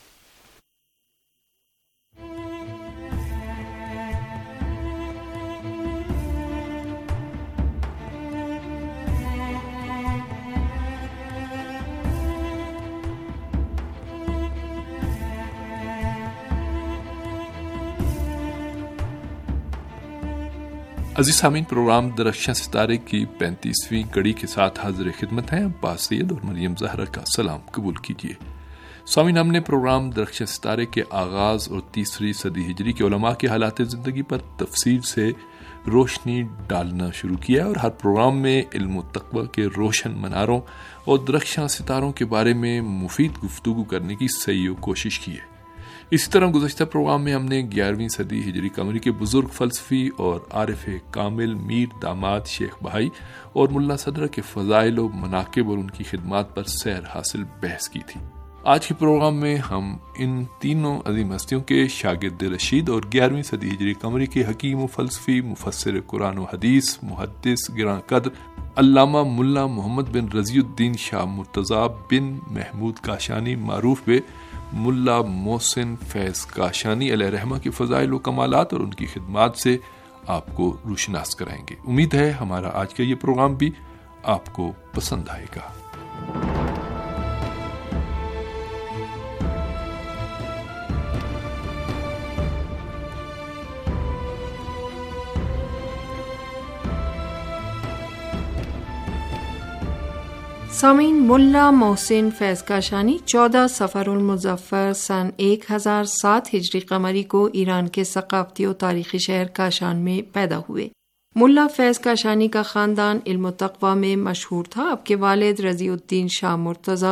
عزیز سامعین، پروگرام درخشاں ستارے کی 35ویں کڑی کے ساتھ حاضر خدمت ہیں۔ عباس سید اور مریم زہرا کا سلام قبول کیجیے۔ سامعین، ہم نے پروگرام درخشاں ستارے کے آغاز اور 3 صدی ہجری کے علماء کے حالات زندگی پر تفصیل سے روشنی ڈالنا شروع کیا اور ہر پروگرام میں علم و تقوی کے روشن مناروں اور درخشاں ستاروں کے بارے میں مفید گفتگو کرنے کی سعی و کوشش کی ہے۔ اسی طرح گزشتہ پروگرام میں ہم نے 11ویں صدی ہجری قمری کے بزرگ فلسفی اور عارف کامل میر داماد شیخ بہائی اور ملا صدرہ کے فضائل و مناقب اور ان کی خدمات پر سیر حاصل بحث کی تھی۔ آج کے پروگرام میں ہم ان تینوں عظیم ہستیوں کے شاگرد رشید اور 11ویں صدی ہجری قمری کے حکیم و فلسفی، مفسر قرآن و حدیث، محدث گراں قدر علامہ ملا محمد بن رضی الدین شاہ مرتضیٰ بن محمود کاشانی معروف بے ملا محسن فیض کاشانی علیہ رحمہ کے فضائل و کمالات اور ان کی خدمات سے آپ کو روشناس کرائیں گے۔ امید ہے ہمارا آج کا یہ پروگرام بھی آپ کو پسند آئے گا۔ سامعین، ملا محسن فیض کاشانی 14 صفر المظفر سن 1007 ہجری قمری کو ایران کے ثقافتی و تاریخی شہر کاشان میں پیدا ہوئے۔ ملا فیض کاشانی کا خاندان علم و تقوی میں مشہور تھا۔ آپ کے والد رضی الدین شاہ مرتضیٰ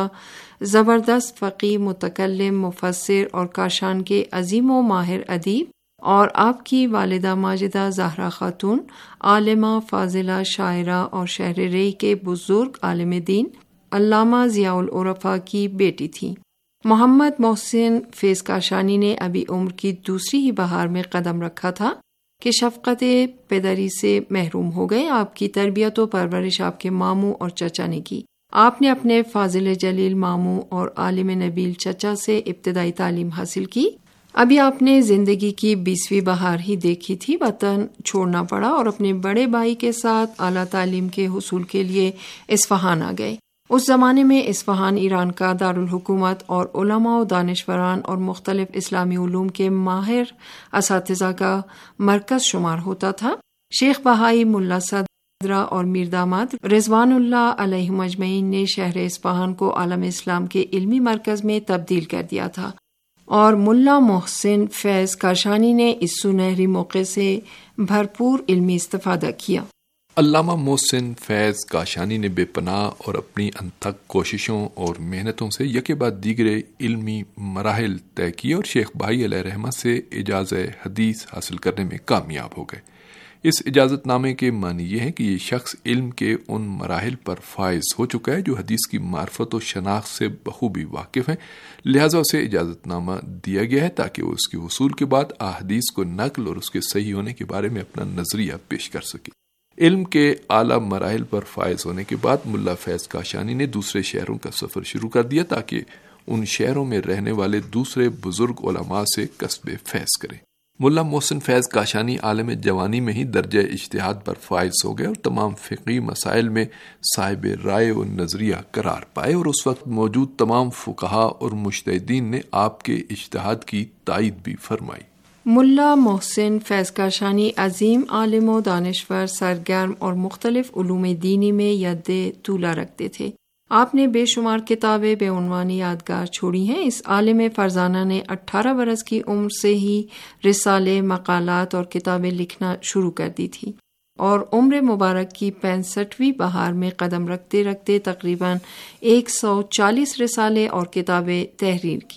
زبردست فقیہ، متکلم، مفسر اور کاشان کے عظیم و ماہر ادیب، اور آپ کی والدہ ماجدہ زہرا خاتون عالمہ، فاضلہ، شاعرہ اور شہر ری کے بزرگ عالم دین علامہ ضیاء العرفاء کی بیٹی تھی۔ محمد محسن فیض کاشانی نے ابھی عمر کی دوسری ہی بہار میں قدم رکھا تھا کہ شفقت پدری سے محروم ہو گئے۔ آپ کی تربیت و پرورش آپ کے ماموں اور چچا نے کی۔ آپ نے اپنے فاضل جلیل ماموں اور عالم نبیل چچا سے ابتدائی تعلیم حاصل کی۔ ابھی آپ نے زندگی کی 20ویں بہار ہی دیکھی تھی، وطن چھوڑنا پڑا اور اپنے بڑے بھائی کے ساتھ اعلیٰ تعلیم کے حصول کے لیے اصفہان آ گئے۔ اس زمانے میں اصفہان ایران کا دارالحکومت اور علماء و دانشوران اور مختلف اسلامی علوم کے ماہر اساتذہ کا مرکز شمار ہوتا تھا۔ شیخ بہائی، ملا صدرہ اور میر داماد رضوان اللہ علیہم اجمعین نے شہر اصفہان کو عالم اسلام کے علمی مرکز میں تبدیل کر دیا تھا، اور ملا محسن فیض کاشانی نے اس سنہری موقع سے بھرپور علمی استفادہ کیا۔ علامہ محسن فیض کاشانی نے بے پناہ اور اپنی انتھک کوششوں اور محنتوں سے یکے بعد دیگر علمی مراحل طے کیے اور شیخ بہائی علیہ رحمہ سے اجازت حدیث حاصل کرنے میں کامیاب ہو گئے۔ اس اجازت نامے کے معنی یہ ہے کہ یہ شخص علم کے ان مراحل پر فائز ہو چکا ہے جو حدیث کی معرفت و شناخت سے بخوبی واقف ہیں، لہٰذا اسے اجازت نامہ دیا گیا ہے تاکہ وہ اس کے حصول کے بعد احادیث کو نقل اور اس کے صحیح ہونے کے بارے میں اپنا نظریہ پیش کر سکے۔ علم کے اعلیٰ مراحل پر فائز ہونے کے بعد ملا فیض کاشانی نے دوسرے شہروں کا سفر شروع کر دیا تاکہ ان شہروں میں رہنے والے دوسرے بزرگ علماء سے کسب فیض کریں۔ ملا محسن فیض کاشانی عالم جوانی میں ہی درجہ اجتہاد پر فائز ہو گئے اور تمام فقہی مسائل میں صاحب رائے و نظریہ قرار پائے، اور اس وقت موجود تمام فقہا اور مجتہدین نے آپ کے اجتہاد کی تائید بھی فرمائی۔ ملا محسن فیض کاشانی عظیم عالم و دانشور، سرگرم اور مختلف علوم دینی میں ید طولہ رکھتے تھے۔ آپ نے بے شمار کتابیں بے عنوان یادگار چھوڑی ہیں۔ اس عالم فرزانہ نے 18 برس کی عمر سے ہی رسالے، مقالات اور کتابیں لکھنا شروع کر دی تھی، اور عمر مبارک کی 65ویں بہار میں قدم رکھتے رکھتے تقریباً 140 رسالے اور کتابیں تحریر کی۔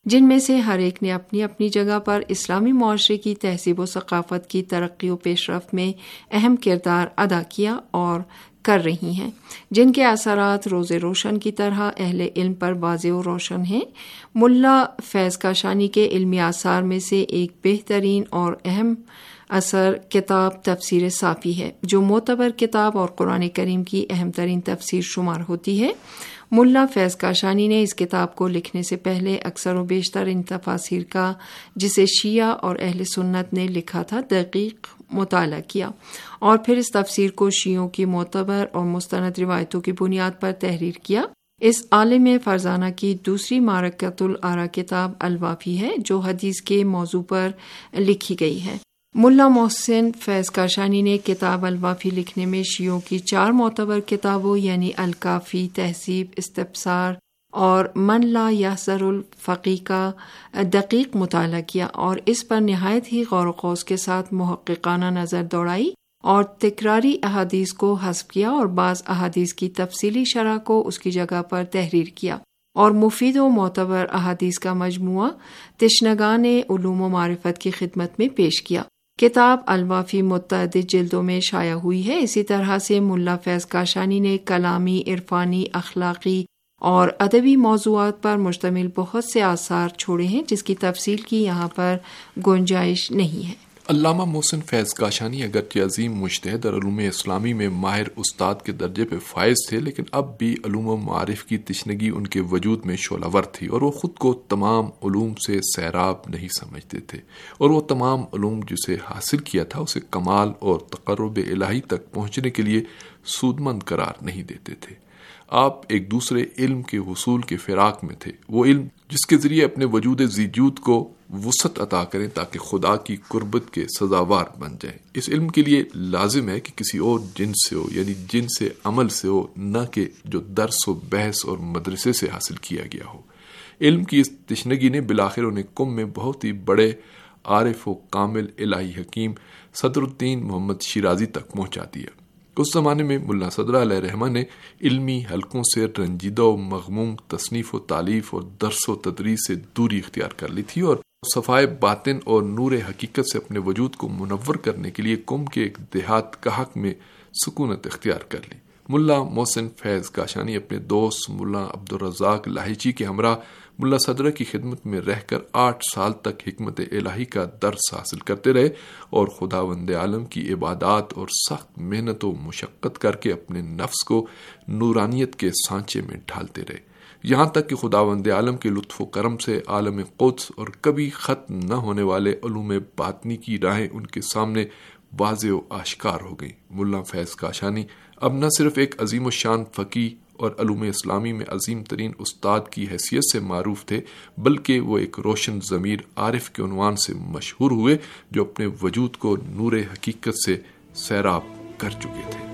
جن میں سے ہر ایک نے اپنی اپنی جگہ پر اسلامی معاشرے کی تہذیب و ثقافت کی ترقی و پیش رفت میں اہم کردار ادا کیا اور کر رہی ہیں، جن کے اثرات روز روشن کی طرح اہل علم پر واضح و روشن ہیں۔ ملا فیض کاشانی کے علمی آثار میں سے ایک بہترین اور اہم اثر کتاب تفسیر صافی ہے، جو معتبر کتاب اور قرآن کریم کی اہم ترین تفسیر شمار ہوتی ہے۔ ملا فیض کاشانی نے اس کتاب کو لکھنے سے پہلے اکثر و بیشتر ان تفاسیر کا، جسے شیعہ اور اہل سنت نے لکھا تھا، دقیق مطالعہ کیا اور پھر اس تفسیر کو شیعوں کی معتبر اور مستند روایتوں کی بنیاد پر تحریر کیا۔ اس عالم فرزانہ کی دوسری معرکۃ الآراء کتاب الوافی ہے، جو حدیث کے موضوع پر لکھی گئی ہے۔ ملا محسن فیض کاشانی نے کتاب الوافی لکھنے میں شیعوں کی 4 معتبر کتابوں یعنی الکافی، تہذیب، استبصار اور من لا یحذر الفقیہ کا دقیق مطالعہ کیا اور اس پر نہایت ہی غور و خوض کے ساتھ محققانہ نظر دوڑائی اور تکراری احادیث کو حذف کیا اور بعض احادیث کی تفصیلی شرح کو اس کی جگہ پر تحریر کیا اور مفید و معتبر احادیث کا مجموعہ تشنگان علوم و معرفت کی خدمت میں پیش کیا۔ کتاب الوافی متعدد جلدوں میں شائع ہوئی ہے۔ اسی طرح سے ملا فیض کاشانی نے کلامی، عرفانی، اخلاقی اور ادبی موضوعات پر مشتمل بہت سے آثار چھوڑے ہیں، جس کی تفصیل کی یہاں پر گنجائش نہیں ہے۔ علامہ محسن فیض کاشانی اگرچہ عظیم مجتہد اور علوم اسلامی میں ماہر استاد کے درجے پہ فائز تھے، لیکن اب بھی علوم و معارف کی تشنگی ان کے وجود میں شعلہ ور تھی اور وہ خود کو تمام علوم سے سیراب نہیں سمجھتے تھے، اور وہ تمام علوم جسے حاصل کیا تھا اسے کمال اور تقرب الہی تک پہنچنے کے لیے سودمند قرار نہیں دیتے تھے۔ آپ ایک دوسرے علم کے حصول کے فراق میں تھے، وہ علم جس کے ذریعے اپنے وجود ذیجود کو وسعت عطا کریں تاکہ خدا کی قربت کے سزاوار بن جائیں۔ اس علم کے لیے لازم ہے کہ کسی اور جنس سے ہو، یعنی جنس عمل سے ہو، نہ کہ جو درس و بحث اور مدرسے سے حاصل کیا گیا ہو۔ علم کی اس تشنگی نے بالآخر انہیں قم میں بہت ہی بڑے عارف و کامل الہی حکیم صدر الدین محمد شیرازی تک پہنچا دیا۔ اس زمانے میں ملا صدرہ علیہ رحمہ نے علمی حلقوں سے رنجیدہ و مغموم تصنیف و تالیف اور درس و تدریس سے دوری اختیار کر لی تھی اور صفائے باطن اور نور حقیقت سے اپنے وجود کو منور کرنے کے لیے قم کے ایک دیہات کا حق میں سکونت اختیار کر لی۔ ملا محسن فیض کاشانی اپنے دوست ملا عبدالرزاق لاہیچی کے ہمراہ ملا صدرہ کی خدمت میں رہ کر 8 سال تک حکمت الہی کا درس حاصل کرتے رہے اور خداوند عالم کی عبادات اور سخت محنت و مشقت کر کے اپنے نفس کو نورانیت کے سانچے میں ڈھالتے رہے، یہاں تک کہ خداوند عالم کے لطف و کرم سے عالم قدس اور کبھی ختم نہ ہونے والے علوم باطنی کی راہیں ان کے سامنے واضح و آشکار ہو گئی۔ ملا فیض کاشانی اب نہ صرف ایک عظیم و شان فقیہ اور علوم اسلامی میں عظیم ترین استاد کی حیثیت سے معروف تھے، بلکہ وہ ایک روشن ضمیر عارف کے عنوان سے مشہور ہوئے جو اپنے وجود کو نور حقیقت سے سیراب کر چکے تھے۔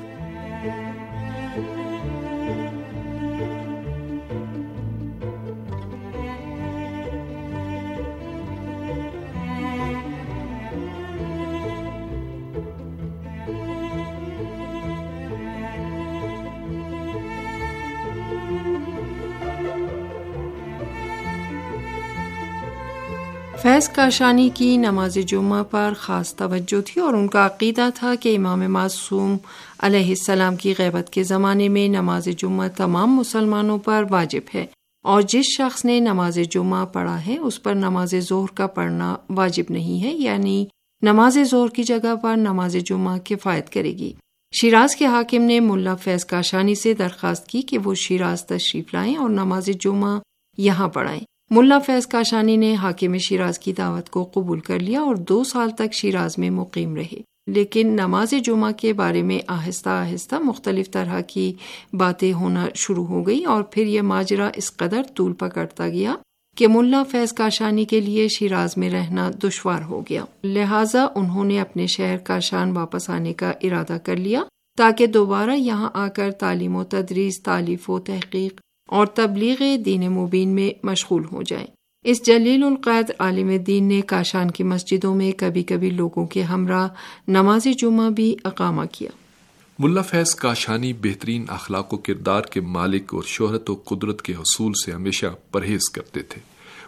فیض کاشانی کی نماز جمعہ پر خاص توجہ تھی اور ان کا عقیدہ تھا کہ امام معصوم علیہ السلام کی غیبت کے زمانے میں نماز جمعہ تمام مسلمانوں پر واجب ہے، اور جس شخص نے نماز جمعہ پڑھا ہے اس پر نماز ظہر کا پڑھنا واجب نہیں ہے، یعنی نماز ظہر کی جگہ پر نماز جمعہ کفایت کرے گی۔ شیراز کے حاکم نے ملا فیض کاشانی سے درخواست کی کہ وہ شیراز تشریف لائیں اور نماز جمعہ یہاں پڑھائیں۔ ملا فیض کاشانی نے حاکم شیراز کی دعوت کو قبول کر لیا اور 2 سال تک شیراز میں مقیم رہے، لیکن نماز جمعہ کے بارے میں آہستہ آہستہ مختلف طرح کی باتیں ہونا شروع ہو گئی اور پھر یہ ماجرا اس قدر طول پکڑتا گیا کہ ملا فیض کاشانی کے لیے شیراز میں رہنا دشوار ہو گیا، لہٰذا انہوں نے اپنے شہر کاشان واپس آنے کا ارادہ کر لیا تاکہ دوبارہ یہاں آ کر تعلیم و تدریس، تالیف و تحقیق اور تبلیغ دین مبین میں مشغول ہو جائیں۔ اس جلیل القدر عالم دین نے کاشان کی مسجدوں میں کبھی کبھی لوگوں کے ہمراہ نماز جمعہ بھی اقامہ کیا۔ ملا فیض کاشانی بہترین اخلاق و کردار کے مالک اور شہرت و قدرت کے حصول سے ہمیشہ پرہیز کرتے تھے۔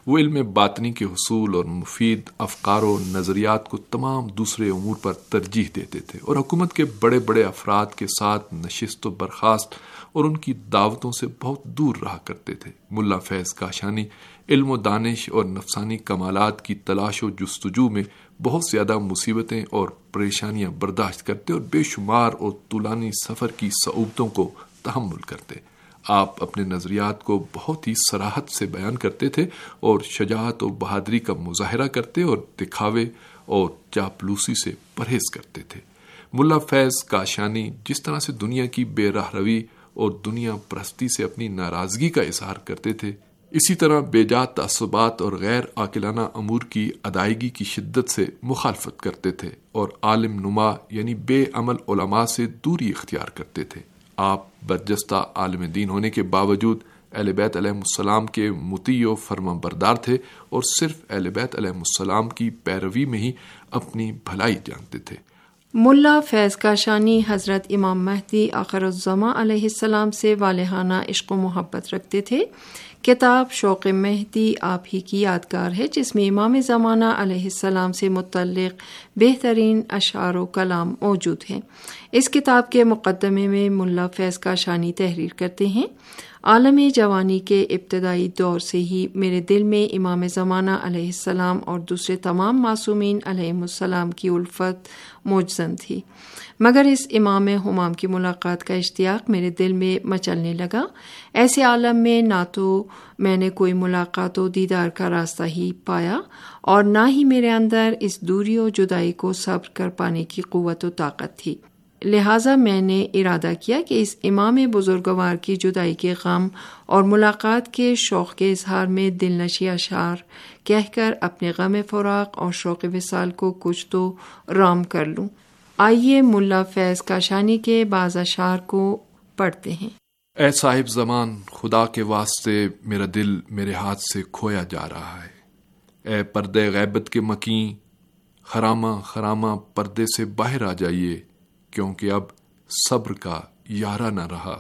وہ علم باطنی کے حصول اور مفید افکار و نظریات کو تمام دوسرے امور پر ترجیح دیتے تھے اور حکومت کے بڑے بڑے افراد کے ساتھ نشست و برخاست اور ان کی دعوتوں سے بہت دور رہا کرتے تھے۔ ملا فیض کاشانی علم و دانش اور نفسانی کمالات کی تلاش و جستجو میں بہت زیادہ مصیبتیں اور پریشانیاں برداشت کرتے اور بے شمار اور طولانی سفر کی صعوبتوں کو تحمل کرتے۔ آپ اپنے نظریات کو بہت ہی صراحت سے بیان کرتے تھے اور شجاعت و بہادری کا مظاہرہ کرتے اور دکھاوے اور چاپلوسی سے پرہیز کرتے تھے۔ ملا فیض کاشانی جس طرح سے دنیا کی بے راہ روی اور دنیا پرستی سے اپنی ناراضگی کا اظہار کرتے تھے، اسی طرح بے جا تعصبات اور غیر عاقلانہ امور کی ادائیگی کی شدت سے مخالفت کرتے تھے اور عالم نما یعنی بے عمل علماء سے دوری اختیار کرتے تھے۔ آپ برجستہ عالم دین ہونے کے باوجود اہل بیت علیہ السلام کے مطیع و فرما بردار تھے اور صرف اہل بیت علیہ السلام کی پیروی میں ہی اپنی بھلائی جانتے تھے۔ ملا فیض کاشانی حضرت امام مہدی آخر الزماں علیہ السلام سے والہانہ عشق و محبت رکھتے تھے۔ کتاب شوق مہدی آپ ہی کی یادگار ہے، جس میں امام زمانہ علیہ السلام سے متعلق بہترین اشعار و کلام موجود ہیں۔ اس کتاب کے مقدمے میں ملا فیض کاشانی تحریر کرتے ہیں: عالم جوانی کے ابتدائی دور سے ہی میرے دل میں امام زمانہ علیہ السلام اور دوسرے تمام معصومین علیہم السلام کی الفت موجزن تھی، مگر اس امام ہمام کی ملاقات کا اشتیاق میرے دل میں مچلنے لگا۔ ایسے عالم میں نہ تو میں نے کوئی ملاقات و دیدار کا راستہ ہی پایا اور نہ ہی میرے اندر اس دوری و جدائی کو صبر کر پانے کی قوت و طاقت تھی، لہٰذا میں نے ارادہ کیا کہ اس امام بزرگوار کی جدائی کے غم اور ملاقات کے شوق کے اظہار میں دل نشی اشعار کہہ کر اپنے غم فراق اور شوق وصال کو کچھ تو رام کر لوں۔ آئیے ملا فیض کاشانی کے بعض اشعار کو پڑھتے ہیں۔ اے صاحب زمان، خدا کے واسطے میرا دل میرے ہاتھ سے کھویا جا رہا ہے۔ اے پردے غیبت کے مکیں، خرامہ خرامہ پردے سے باہر آ جائیے، کیونکہ اب صبر کا یارہ نہ رہا۔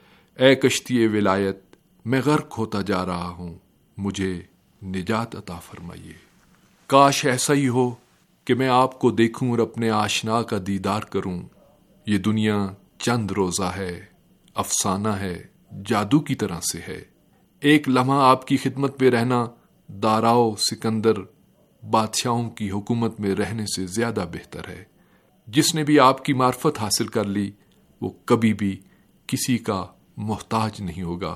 اے کشتی ولایت، میں غرق ہوتا جا رہا ہوں، مجھے نجات عطا فرمائیے۔ کاش ایسا ہی ہو کہ میں آپ کو دیکھوں اور اپنے آشنا کا دیدار کروں۔ یہ دنیا چند روزہ ہے، افسانہ ہے، جادو کی طرح سے ہے۔ ایک لمحہ آپ کی خدمت میں رہنا داراؤ سکندر بادشاہوں کی حکومت میں رہنے سے زیادہ بہتر ہے۔ جس نے بھی آپ کی معرفت حاصل کر لی وہ کبھی بھی کسی کا محتاج نہیں ہوگا۔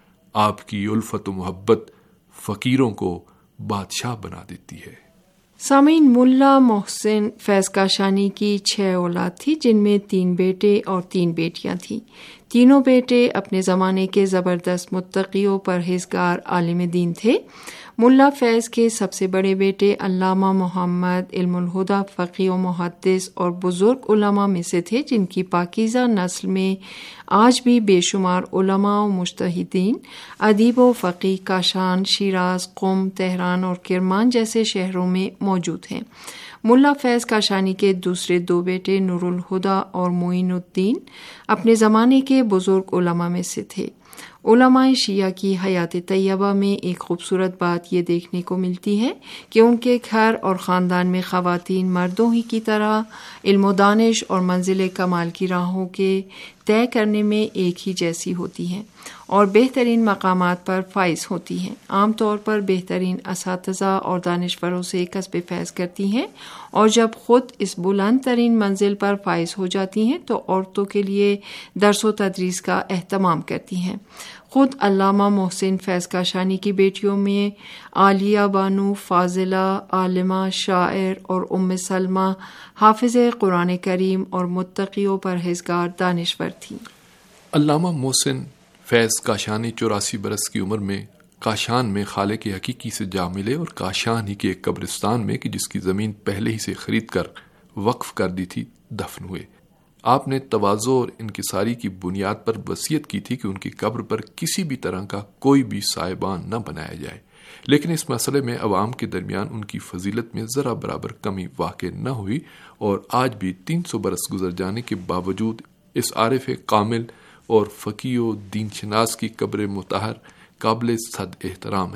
آپ کی الفت و محبت فقیروں کو بادشاہ بنا دیتی ہے۔ سامعین، ملا محسن فیض کاشانی کی 6 اولاد تھی، جن میں 3 بیٹے اور 3 بیٹیاں تھیں۔ تینوں بیٹے اپنے زمانے کے زبردست متقی و پرہیزگار عالم دین تھے۔ ملا فیض کے سب سے بڑے بیٹے علامہ محمد علم الہدیٰ فقیہ و محدث اور بزرگ علماء میں سے تھے، جن کی پاکیزہ نسل میں آج بھی بے شمار علماء و مجتہدین، ادیب و فقیہ کاشان، شیراز، قم، تہران اور کرمان جیسے شہروں میں موجود ہیں۔ ملا فیض کاشانی کے دوسرے 2 بیٹے نور الہدیٰ اور معین الدین اپنے زمانے کے بزرگ علماء میں سے تھے۔ علماء شیعہ کی حیات طیبہ میں ایک خوبصورت بات یہ دیکھنے کو ملتی ہے کہ ان کے گھر اور خاندان میں خواتین مردوں ہی کی طرح علم و دانش اور منزل کمال کی راہوں کے طے کرنے میں ایک ہی جیسی ہوتی ہیں اور بہترین مقامات پر فائز ہوتی ہیں۔ عام طور پر بہترین اساتذہ اور دانشوروں سے کسب فیض کرتی ہیں، اور جب خود اس بلند ترین منزل پر فائز ہو جاتی ہیں تو عورتوں کے لیے درس و تدریس کا اہتمام کرتی ہیں۔ خود علامہ محسن فیض کاشانی کی بیٹیوں میں عالیہ بانو فاضلہ عالمہ، شاعر اور ام سلمہ حافظ قرآن کریم اور متقی و پرہیزگار دانشور تھی۔ علامہ محسن فیض کاشانی 84 برس کی عمر میں کاشان میں خالق حقیقی سے جا ملے اور کاشان ہی کے ایک قبرستان میں، کہ جس کی زمین پہلے ہی سے خرید کر وقف کر دی تھی، دفن ہوئے۔ آپ نے تواضع اور انکساری کی بنیاد پر وصیت کی تھی کہ ان کی قبر پر کسی بھی طرح کا کوئی بھی سائبان نہ بنایا جائے، لیکن اس مسئلے میں عوام کے درمیان ان کی فضیلت میں ذرا برابر کمی واقع نہ ہوئی، اور آج بھی 300 برس گزر جانے کے باوجود اس عارف کامل اور فقیہ و دین شناس کی قبر مطہر قابل صد احترام ہے۔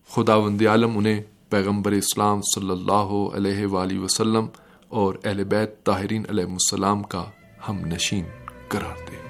خداوند عالم انہیں پیغمبر اسلام صلی اللہ علیہ وآلہ وسلم اور اہل بیت طاہرین علیہ السلام کا ہم نشین قرار دے۔